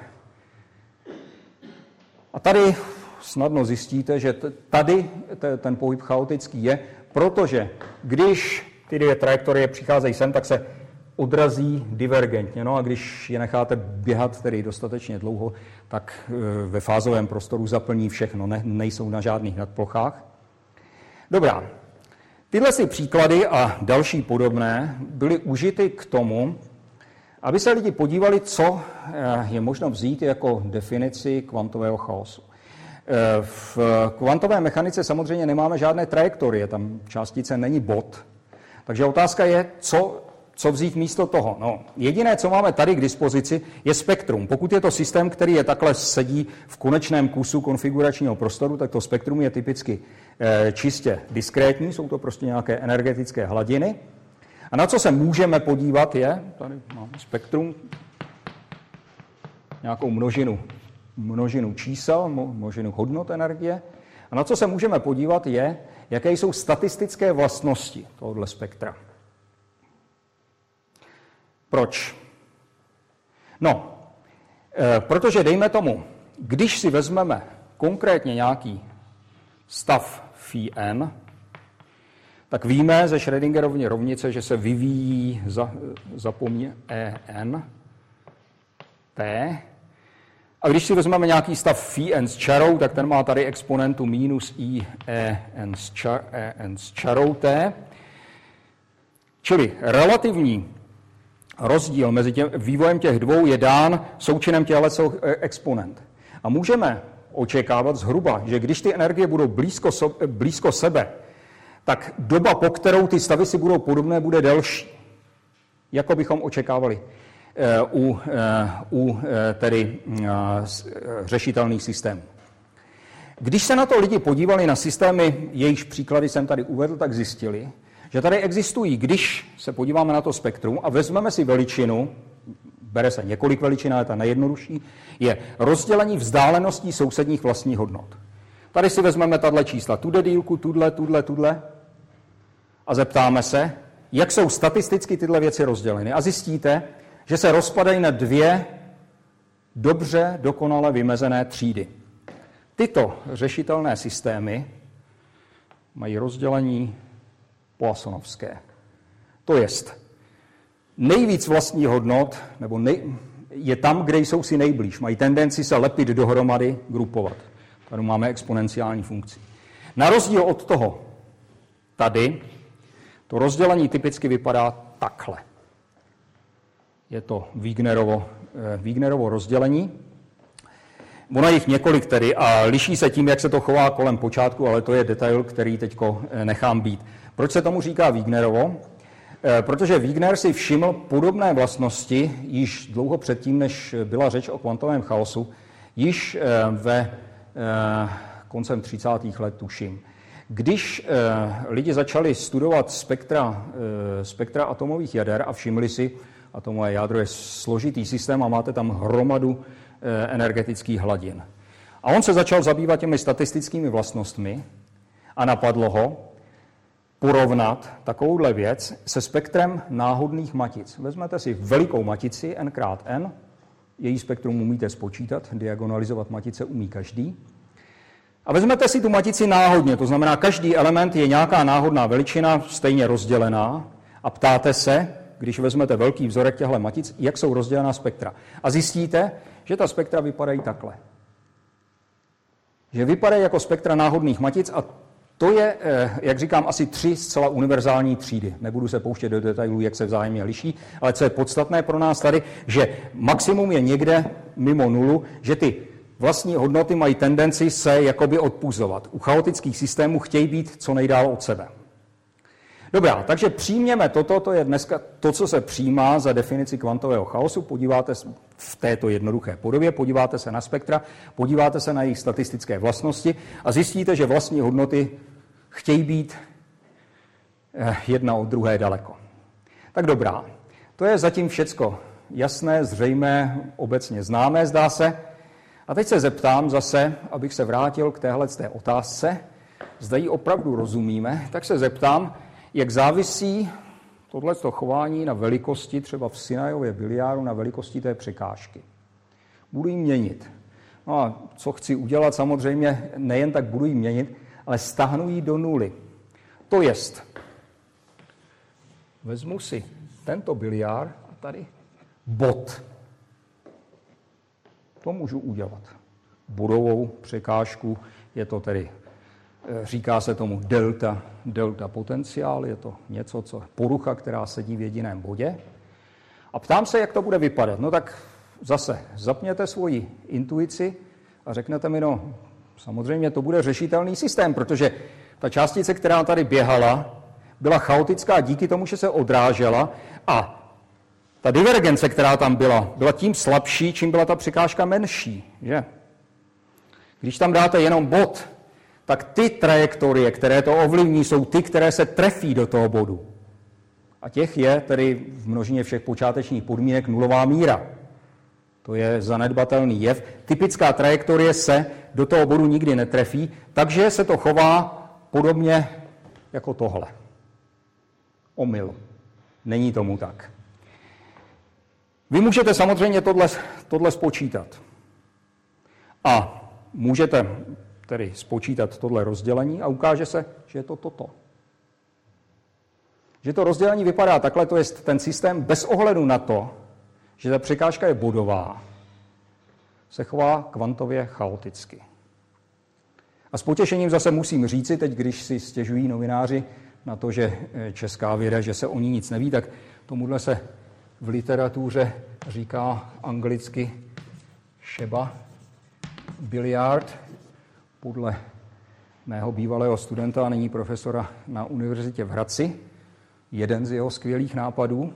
A tady snadno zjistíte, že tady ten pohyb chaotický je, protože když ty dvě trajektorie přicházejí sem, tak se odrazí divergentně. No a když je necháte běhat tedy dostatečně dlouho, tak ve fázovém prostoru zaplní všechno, ne, nejsou na žádných nadplochách. Dobrá. Tyhle si příklady a další podobné byly užity k tomu, aby se lidi podívali, co je možno vzít jako definici kvantového chaosu. V kvantové mechanice samozřejmě nemáme žádné trajektorie, tam částice není bod. Takže otázka je, co, co vzít místo toho. No, jediné, co máme tady k dispozici, je spektrum. Pokud je to systém, který je takhle sedí v konečném kusu konfiguračního prostoru, tak to spektrum je typicky e, čistě diskrétní, jsou to prostě nějaké energetické hladiny. A na co se můžeme podívat je, tady máme spektrum, nějakou množinu, množinu čísel, množinu hodnot energie. A na co se můžeme podívat je, jaké jsou statistické vlastnosti tohoto spektra. Proč? No, e, protože dejme tomu, když si vezmeme konkrétně nějaký stav phi n, tak víme ze Schrödingerovy rovnice, že se vyvíjí za, zapomně en t. A když si vezmeme nějaký stav phi n s čarou, tak ten má tady exponentu minus i en s, čar, en s čarou t. Čili relativní rozdíl mezi těm, vývojem těch dvou je dán součinem těchto exponent. A můžeme očekávat zhruba, že když ty energie budou blízko, so, blízko sebe, tak doba, po kterou ty stavy si budou podobné, bude delší. Jako bychom očekávali u, u tedy řešitelných systémů. Když se na to lidi podívali na systémy, jejichž příklady jsem tady uvedl, tak zjistili, že tady existují, když se podíváme na to spektrum a vezmeme si veličinu, bere se několik veličin, ale ta nejjednodušší, je rozdělení vzdáleností sousedních vlastních hodnot. Tady si vezmeme tato čísla, tuhle dílku, tudle, tudle, tudle a zeptáme se, jak jsou statisticky tyhle věci rozděleny. A zjistíte, že se rozpadají na dvě dobře, dokonale vymezené třídy. Tyto řešitelné systémy mají rozdělení poissonovské. To jest, nejvíc vlastních hodnot nebo nej, je tam, kde jsou si nejblíž. Mají tendenci se lepit dohromady, grupovat. Tady máme exponenciální funkci. Na rozdíl od toho, tady to rozdělení typicky vypadá takhle. Je to Wignerovo, Wignerovo rozdělení. Ono je jich několik tedy a liší se tím, jak se to chová kolem počátku, ale to je detail, který teďko nechám být. Proč se tomu říká Wignerovo? Protože Wigner si všiml podobné vlastnosti již dlouho předtím, než byla řeč o kvantovém chaosu, již ve koncem třicátých let, tuším. Když lidi začali studovat spektra, spektra atomových jader a všimli si, atomové jádro je složitý systém a máte tam hromadu energetických hladin. A on se začal zabývat těmi statistickými vlastnostmi a napadlo ho porovnat takovouhle věc se spektrem náhodných matic. Vezmete si velikou matici n krát n, její spektrum umíte spočítat, diagonalizovat matice umí každý. A vezmete si tu matici náhodně, to znamená, každý element je nějaká náhodná veličina, stejně rozdělená, a ptáte se, když vezmete velký vzorek těchto matic, jak jsou rozdělená spektra. A zjistíte, že ta spektra vypadají takhle. Že vypadají jako spektra náhodných matic a to je, jak říkám, asi tři zcela univerzální třídy. Nebudu se pouštět do detailů, jak se vzájemně liší, ale co je podstatné pro nás tady, že maximum je někde mimo nulu, že ty vlastní hodnoty mají tendenci se jakoby odpuzovat. U chaotických systémů chtějí být co nejdál od sebe. Dobrá, takže přijměme toto, to je dneska to, co se přijímá za definici kvantového chaosu. Podíváte se v této jednoduché podobě, podíváte se na spektra, podíváte se na jejich statistické vlastnosti a zjistíte, že vlastní hodnoty chtějí být jedna od druhé daleko. Tak dobrá, to je zatím všecko jasné, zřejmé, obecně známé, zdá se. A teď se zeptám zase, abych se vrátil k téhle té otázce, zda ji opravdu rozumíme, tak se zeptám, jak závisí tohleto chování na velikosti, třeba v Sinajově biliáru, na velikosti té překážky. Budu ji měnit. No a co chci udělat, samozřejmě nejen tak budu ji měnit, ale stáhnu ji do nuly. To jest, vezmu si tento biliár a tady bod. To můžu udělat. Bodovou překážku, je to tedy, říká se tomu delta, delta potenciál, je to něco, co porucha, která sedí v jediném bodě. A ptám se, jak to bude vypadat. No tak zase zapněte svoji intuici a řeknete mi, no samozřejmě to bude řešitelný systém, protože ta částice, která tady běhala, byla chaotická díky tomu, že se odrážela a ta divergence, která tam byla, byla tím slabší, čím byla ta překážka menší. Že? Když tam dáte jenom bod, tak ty trajektorie, které to ovlivní, jsou ty, které se trefí do toho bodu. A těch je tedy v množině všech počátečních podmínek nulová míra. To je zanedbatelný jev. Typická trajektorie se do toho bodu nikdy netrefí, takže se to chová podobně jako tohle. Omyl. Není tomu tak. Vy můžete samozřejmě tohle, tohle spočítat. A můžete tedy spočítat tohle rozdělení a ukáže se, že je to toto. Že to rozdělení vypadá takhle, to je ten systém bez ohledu na to, že ta překážka je bodová, se chová kvantově chaoticky. A s potěšením zase musím říci, teď když si stěžují novináři na to, že česká věda, že se o ní nic neví, tak tomuhle se v literatuře říká anglicky Sheba Billiard, podle mého bývalého studenta a nyní profesora na univerzitě v Hradci, jeden z jeho skvělých nápadů.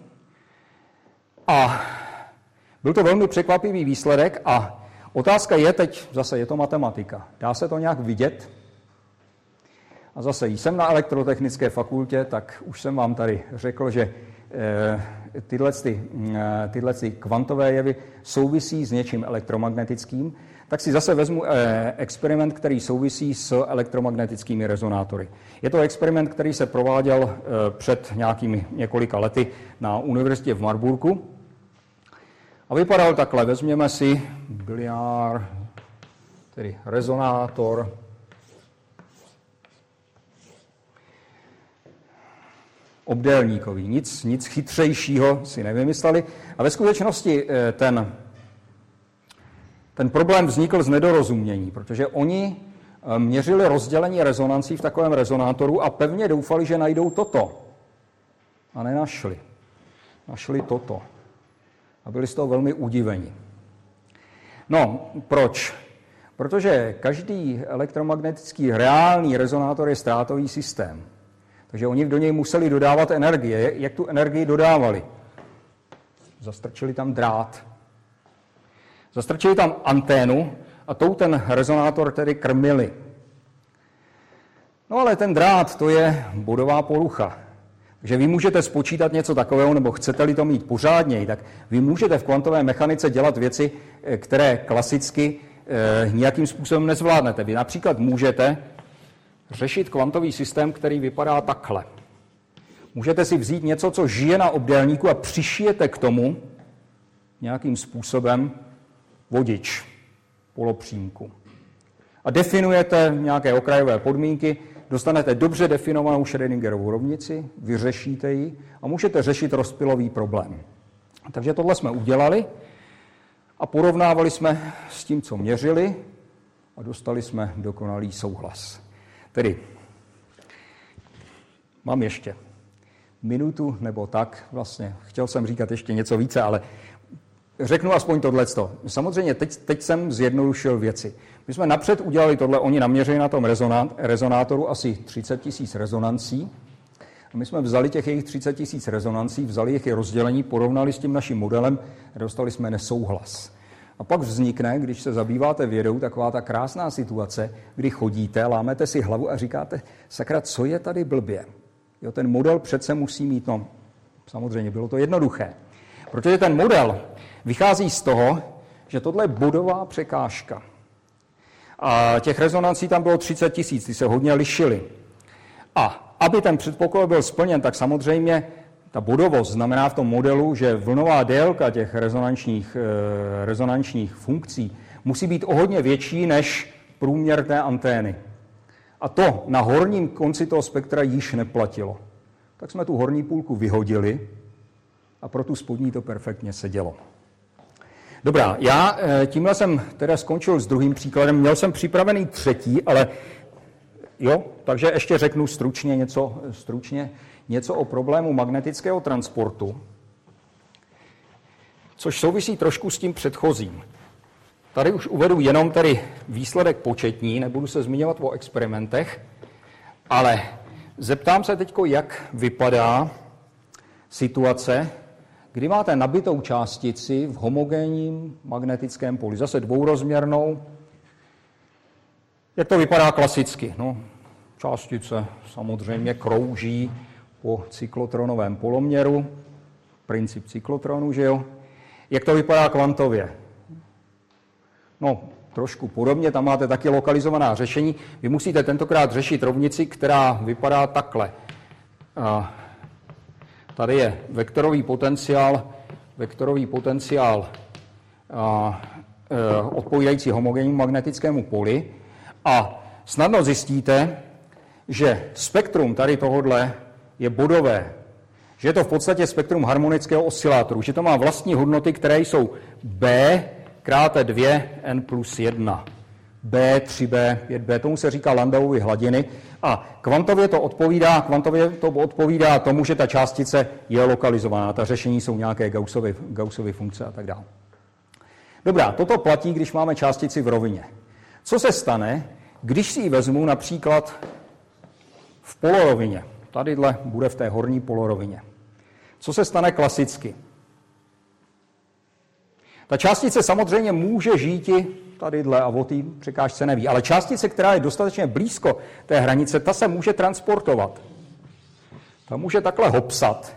A byl to velmi překvapivý výsledek a otázka je teď, zase je to matematika, dá se to nějak vidět? A zase jsem na elektrotechnické fakultě, tak už jsem vám tady řekl, že e, tyhle, ty, e, tyhle ty kvantové jevy souvisí s něčím elektromagnetickým, tak si zase vezmu e, experiment, který souvisí s elektromagnetickými rezonátory. Je to experiment, který se prováděl e, před nějakými několika lety na univerzitě v Marburgu. A vypadal takhle. Vezměme si biliár, tedy rezonátor, obdélníkový. Nic, nic chytřejšího si nevymysleli. A ve skutečnosti ten, ten problém vznikl z nedorozumění, protože oni měřili rozdělení rezonancí v takovém rezonátoru a pevně doufali, že najdou toto. A nenašli. Našli toto. A byli z toho velmi udiveni. No, proč? Protože každý elektromagnetický reálný rezonátor je ztrátový systém. Takže oni do něj museli dodávat energie. Jak tu energii dodávali? Zastrčili tam drát. Zastrčili tam anténu a tou ten rezonátor tedy krmili. No ale ten drát, to je bodová polucha. Takže vy můžete spočítat něco takového, nebo chcete-li to mít pořádněji, tak vy můžete v kvantové mechanice dělat věci, které klasicky e, nějakým způsobem nezvládnete. Vy například můžete řešit kvantový systém, který vypadá takhle. Můžete si vzít něco, co žije na obdélníku a přišijete k tomu nějakým způsobem vodič, polopřímku. A definujete nějaké okrajové podmínky, dostanete dobře definovanou Schrödingerovu rovnici, vyřešíte ji a můžete řešit rozpylový problém. Takže tohle jsme udělali a porovnávali jsme s tím, co měřili a dostali jsme dokonalý souhlas. Tedy mám ještě minutu nebo tak, vlastně chtěl jsem říkat ještě něco více, ale řeknu aspoň tohleto. Samozřejmě teď, teď jsem zjednodušil věci. My jsme napřed udělali tohle, oni naměřili na tom rezonátoru asi třicet tisíc rezonancí. A my jsme vzali těch jejich třicet tisíc rezonancí, vzali jejich rozdělení, porovnali s tím naším modelem a dostali jsme nesouhlas. A pak vznikne, když se zabýváte vědou, taková ta krásná situace, kdy chodíte, lámete si hlavu a říkáte, sakra, co je tady blbě? Jo, ten model přece musí mít, no, samozřejmě bylo to jednoduché. Protože ten model vychází z toho, že tohle je bodová překážka. A těch rezonancí tam bylo třicet tisíc, ty se hodně lišily. A aby ten předpoklad byl splněn, tak samozřejmě ta bodovost znamená v tom modelu, že vlnová délka těch rezonančních, e, rezonančních funkcí musí být o hodně větší než průměr té antény. A to na horním konci toho spektra již neplatilo. Tak jsme tu horní půlku vyhodili a pro tu spodní to perfektně sedělo. Dobrá, já tímhle jsem teda skončil s druhým příkladem. Měl jsem připravený třetí, ale jo, takže ještě řeknu stručně něco, stručně něco o problému magnetického transportu, což souvisí trošku s tím předchozím. Tady už uvedu jenom tady výsledek početní, nebudu se zmiňovat o experimentech, ale zeptám se teď, jak vypadá situace, kdy máte nabitou částici v homogenním magnetickém poli, zase dvourozměrnou. Jak to vypadá klasicky? No, částice samozřejmě krouží po cyklotronovém poloměru, princip cyklotronu, že jo? Jak to vypadá kvantově? No, trošku podobně, tam máte taky lokalizovaná řešení. Vy musíte tentokrát řešit rovnici, která vypadá takhle. A tady je vektorový potenciál, vektorový potenciál a, e, odpovídající homogennímu magnetickému poli a snadno zjistíte, že spektrum tady tohodle je bodové, že je to v podstatě spektrum harmonického oscilátoru, že to má vlastní hodnoty, které jsou B krát dva n plus jedna. B, tři B, pět B, tomu se říká Landauovy hladiny a kvantově to odpovídá, kvantově to odpovídá tomu, že ta částice je lokalizovaná, ta řešení jsou nějaké Gaussovy, Gaussovy funkce a tak dále. Dobrá, toto platí, když máme částici v rovině. Co se stane, Když si ji vezmu například v polorovině, tadyhle bude v té horní polorovině, co se stane klasicky? Ta částice samozřejmě může žíti tadyhle a o té překážce neví, ale částice, která je dostatečně blízko té hranice, ta se může transportovat. Ta může takhle hopsat,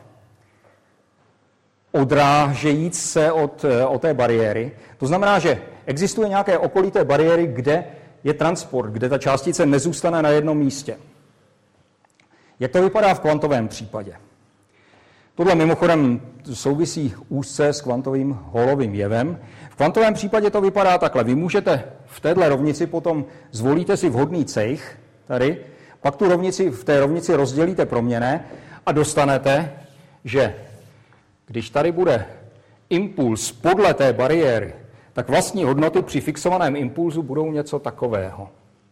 odrážejíc se od, od té bariéry. To znamená, že existuje nějaké okolí té bariéry, kde je transport, kde ta částice nezůstane na jednom místě. Jak to vypadá v kvantovém případě? Tohle mimochodem souvisí úzce s kvantovým Hallovým jevem. V kvantovém případě to vypadá takhle. Vy můžete v téhle rovnici potom zvolíte si vhodný cejch, tady, pak tu rovnici, v té rovnici rozdělíte proměnné a dostanete, že když tady bude impuls podle té bariéry, tak vlastní hodnoty při fixovaném impulzu budou něco takového.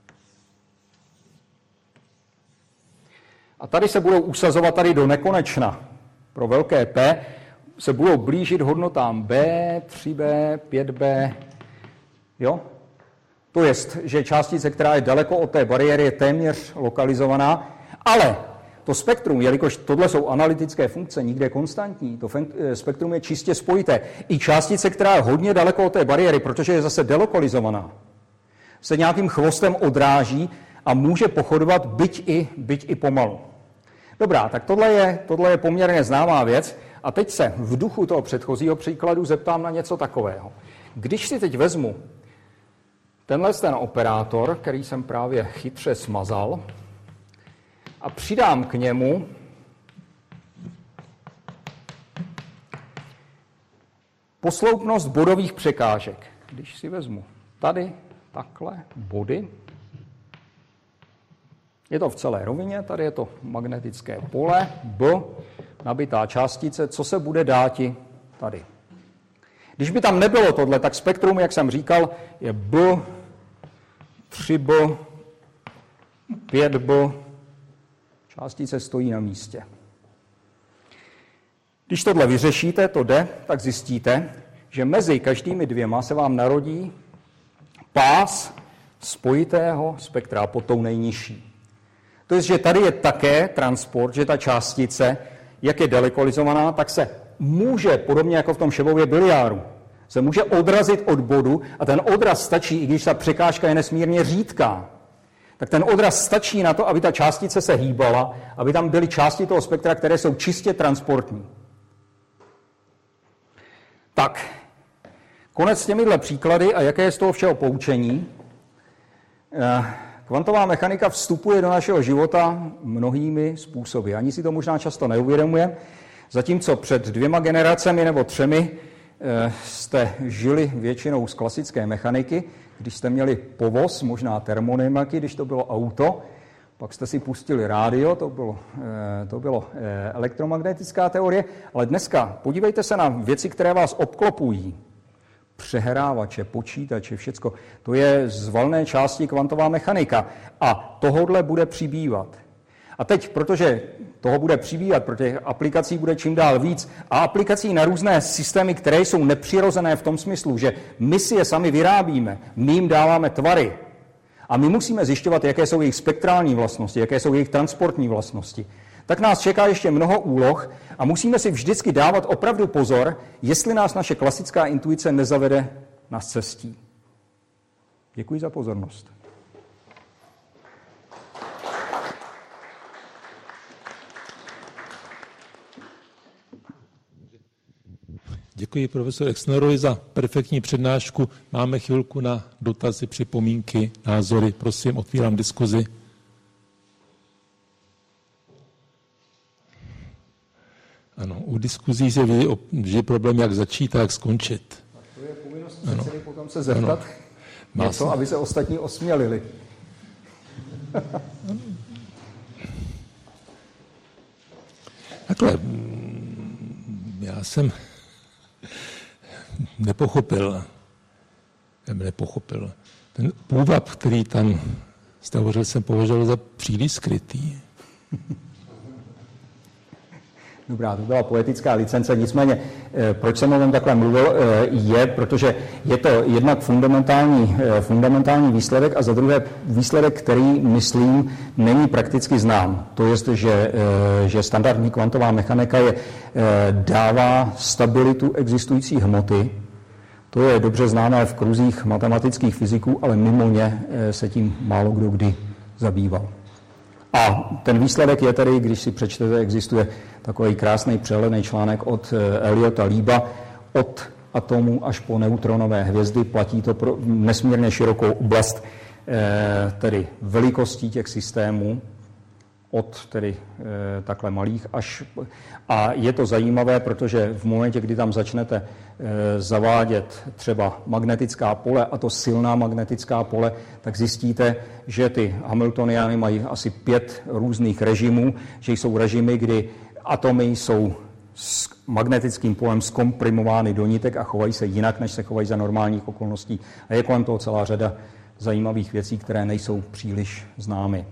A tady se budou usazovat tady do nekonečna. Pro velké P se budou blížit hodnotám B, tři B, pět B. Jo? To je, že částice, která je daleko od té bariéry, je téměř lokalizovaná, ale to spektrum, jelikož tohle jsou analytické funkce, nikde konstantní, to spektrum je čistě spojité. I částice, která je hodně daleko od té bariéry, protože je zase delokalizovaná, se nějakým chvostem odráží a může pochodovat byť i, byť i pomalu. Dobrá, tak tohle je, tohle je poměrně známá věc a teď se v duchu toho předchozího příkladu zeptám na něco takového. Když si teď vezmu tenhle ten operátor, který jsem právě chytře smazal, a přidám k němu posloupnost bodových překážek. Když si vezmu tady takhle body, je to v celé rovině, tady je to magnetické pole, B, nabitá částice, co se bude dáti tady. Když by tam nebylo tohle, tak spektrum, jak jsem říkal, je B, tři B, pět B, částice stojí na místě. Když tohle vyřešíte, to jde, tak zjistíte, že mezi každými dvěma se vám narodí pás spojitého spektra pod tou nejnižší. To je, že tady je také transport, že ta částice, jak je delokalizovaná, tak se může, podobně jako v tom Ševově biliáru, se může odrazit od bodu a ten odraz stačí, i když ta překážka je nesmírně řídká, tak ten odraz stačí na to, aby ta částice se hýbala, aby tam byly části toho spektra, které jsou čistě transportní. Tak, konec s těmihle příklady a jaké je z toho všeho poučení. Kvantová mechanika vstupuje do našeho života mnohými způsoby. Ani si to možná často neuvědomujeme. Zatímco před dvěma generacemi nebo třemi jste žili většinou z klasické mechaniky, když jste měli povoz, možná termodynamiky, když to bylo auto, pak jste si pustili rádio, to bylo, to bylo elektromagnetická teorie, ale dneska podívejte se na věci, které vás obklopují. Přehrávače, počítače, všecko. To je z valné části kvantová mechanika a tohodle bude přibývat. A teď, protože toho bude přibývat, protože aplikací bude čím dál víc a aplikací na různé systémy, které jsou nepřirozené v tom smyslu, že my si je sami vyrábíme, my jim dáváme tvary a my musíme zjišťovat, jaké jsou jejich spektrální vlastnosti, jaké jsou jejich transportní vlastnosti, tak nás čeká ještě mnoho úloh a musíme si vždycky dávat opravdu pozor, jestli nás naše klasická intuice nezavede na scestí. Děkuji za pozornost. Děkuji profesoru Exnerovi za perfektní přednášku. Máme chvilku na dotazy, připomínky, názory. Prosím, otvírám diskuzi. Ano, u diskuzí se ví, že je problém, jak začít a jak skončit. Tak to je povinnost předsedy potom se zeptat ano. něco, Má aby se ostatní osmělili. Takhle, já jsem nepochopil, nepochopil. Ten půvab, který tam jste hovořil, jsem považoval za příliš skrytý. Dobrá, to byla poetická licence, nicméně proč jsem o tom takhle mluvil, je, protože je to jednak fundamentální, fundamentální výsledek a za druhé výsledek, který, myslím, není prakticky znám. To je, že, že standardní kvantová mechanika je, dává stabilitu existující hmoty. To je dobře známé v kruzích matematických fyziků, ale mimo ně se tím málo kdo kdy zabýval. A ten výsledek je tedy, když si přečtete, existuje takový krásný přehledný článek od Eliota Lieba, od atomu až po neutronové hvězdy, platí to pro nesmírně širokou oblast tedy velikostí těch systémů, od tedy e, takhle malých až... A je to zajímavé, protože v momentě, kdy tam začnete e, zavádět třeba magnetická pole, a to silná magnetická pole, tak zjistíte, že ty Hamiltoniany mají asi pět různých režimů, že jsou režimy, kdy atomy jsou s magnetickým polem zkomprimovány do nitek a chovají se jinak, než se chovají za normálních okolností. A je kolem toho celá řada zajímavých věcí, které nejsou příliš známy.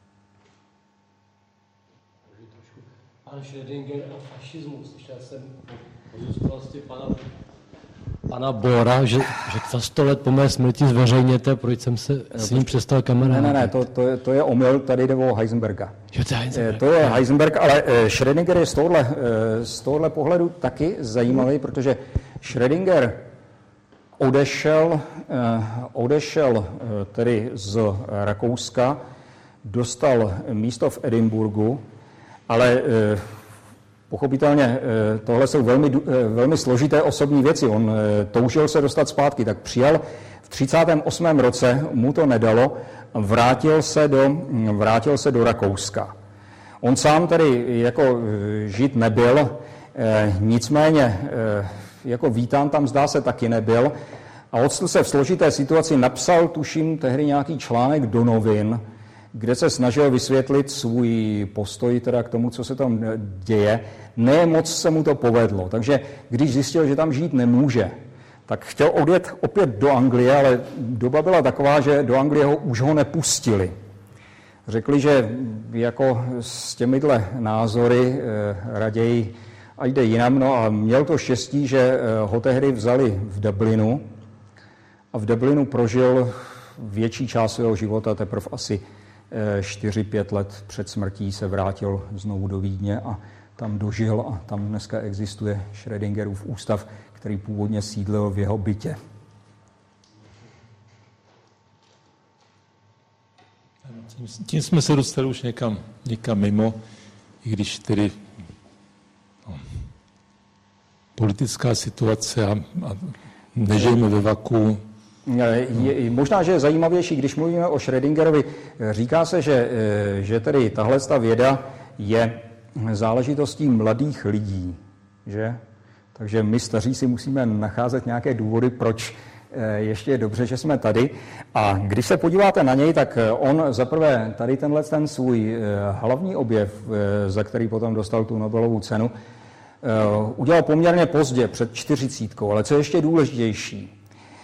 Pan Schrödinger a fašismus. Slyšel jsem pozůstalosti pana, pana Bohra, že, že za sto let po mé smrti zveřejněte, proč jsem se s ním přestal kamarádit. Ne, ne, ne, to, to, je, to je omyl, tady jde o Heisenberga. Jo, to je Heisenberg. To je Heisenberg, ale Schrödinger je z tohohle, z tohohle pohledu taky zajímavý, protože Schrödinger odešel, odešel tedy z Rakouska, dostal místo v Edinburgu, ale eh, pochopitelně eh, tohle jsou velmi, eh, velmi složité osobní věci. On eh, toužil se dostat zpátky, tak přijal v třicátém osmém roce, mu to nedalo, vrátil se do, vrátil se do Rakouska. On sám tedy jako eh, žid nebyl, eh, nicméně eh, jako vítán tam zdá se taky nebyl a odstl se v složité situaci, napsal tuším tehdy nějaký článek do novin, kde se snažil vysvětlit svůj postoj teda k tomu, co se tam děje. Ne moc se mu to povedlo, takže když zjistil, že tam žít nemůže, tak chtěl odjet opět do Anglie, ale doba byla taková, že do Anglie ho už ho nepustili. Řekli, že jako s těmihle názory eh, raději a jde jinam, no a měl to štěstí, že eh, ho tehdy vzali v Dublinu a v Dublinu prožil větší část svého života, teprve asi čtyři pět let před smrtí se vrátil znovu do Vídně a tam dožil a tam dneska existuje Schrödingerův ústav, který původně sídlil v jeho bytě. Tím jsme se dostali už někam, někam mimo, i když tedy no, politická situace a, a nežijeme ve vaku. Je, možná, že je zajímavější, když mluvíme o Schrödingerovi, říká se, že, že tedy tahle věda je záležitostí mladých lidí, že? Takže my staří si musíme nacházet nějaké důvody, proč ještě je dobře, že jsme tady. A když se podíváte na něj, tak on zaprvé tady tenhle ten svůj hlavní objev, za který potom dostal tu Nobelovu cenu, udělal poměrně pozdě, před čtyřicítkou, ale co je ještě důležitější,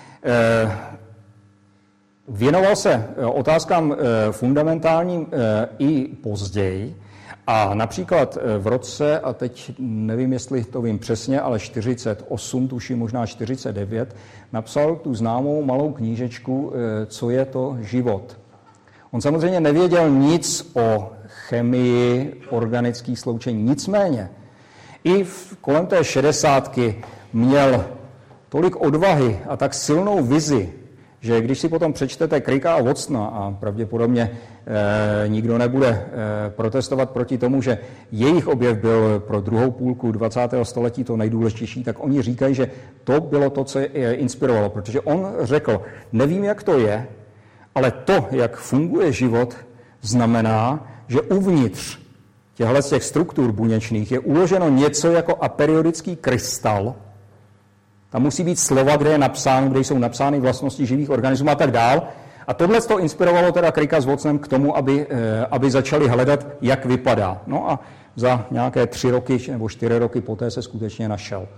věnoval se otázkám fundamentálním i později a například v roce, a teď nevím, jestli to vím přesně, ale čtyřicet osm, tuším možná čtyřicet devět, napsal tu známou malou knížečku Co je to život. On samozřejmě nevěděl nic o chemii, organických sloučení, nicméně i v, kolem té šedesátky měl tolik odvahy a tak silnou vizi, že když si potom přečtete Cricka a Watsona a pravděpodobně e, nikdo nebude e, protestovat proti tomu, že jejich objev byl pro druhou půlku dvacátého století to nejdůležitější, tak oni říkají, že to bylo to, co je inspirovalo, protože on řekl, nevím, jak to je, ale to, jak funguje život, znamená, že uvnitř těchto těch struktur buněčných je uloženo něco jako aperiodický krystal. Tam musí být slova, kde je napsáno, kde jsou napsány vlastnosti živých organismů a tak dál. A tohle to inspirovalo teda Cricka s Watsonem k tomu, aby, aby začali hledat, jak vypadá. No a za nějaké tři roky nebo čtyři roky poté se skutečně našel.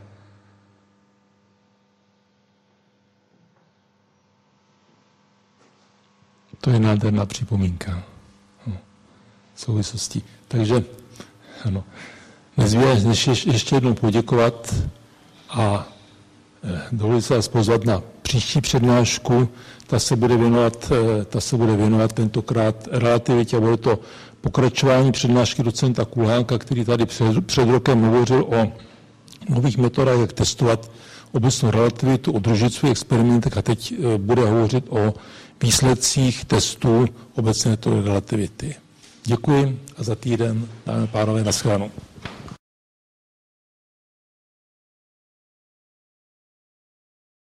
To je nádherná připomínka. No, souvislostí. Takže, ano. nezbývá než ještě jednou poděkovat a dovolit se vás pozvat na příští přednášku. Ta se bude věnovat, ta se bude věnovat tentokrát relativitě a bude to pokračování přednášky docenta Kulhánka, který tady před, před rokem hovořil o nových metodách, jak testovat obecnou relativitu, o družicových experimentech a teď bude hovořit o výsledcích testů obecné metody relativity. Děkuji a za týden, dámy a pánové, nashledanou.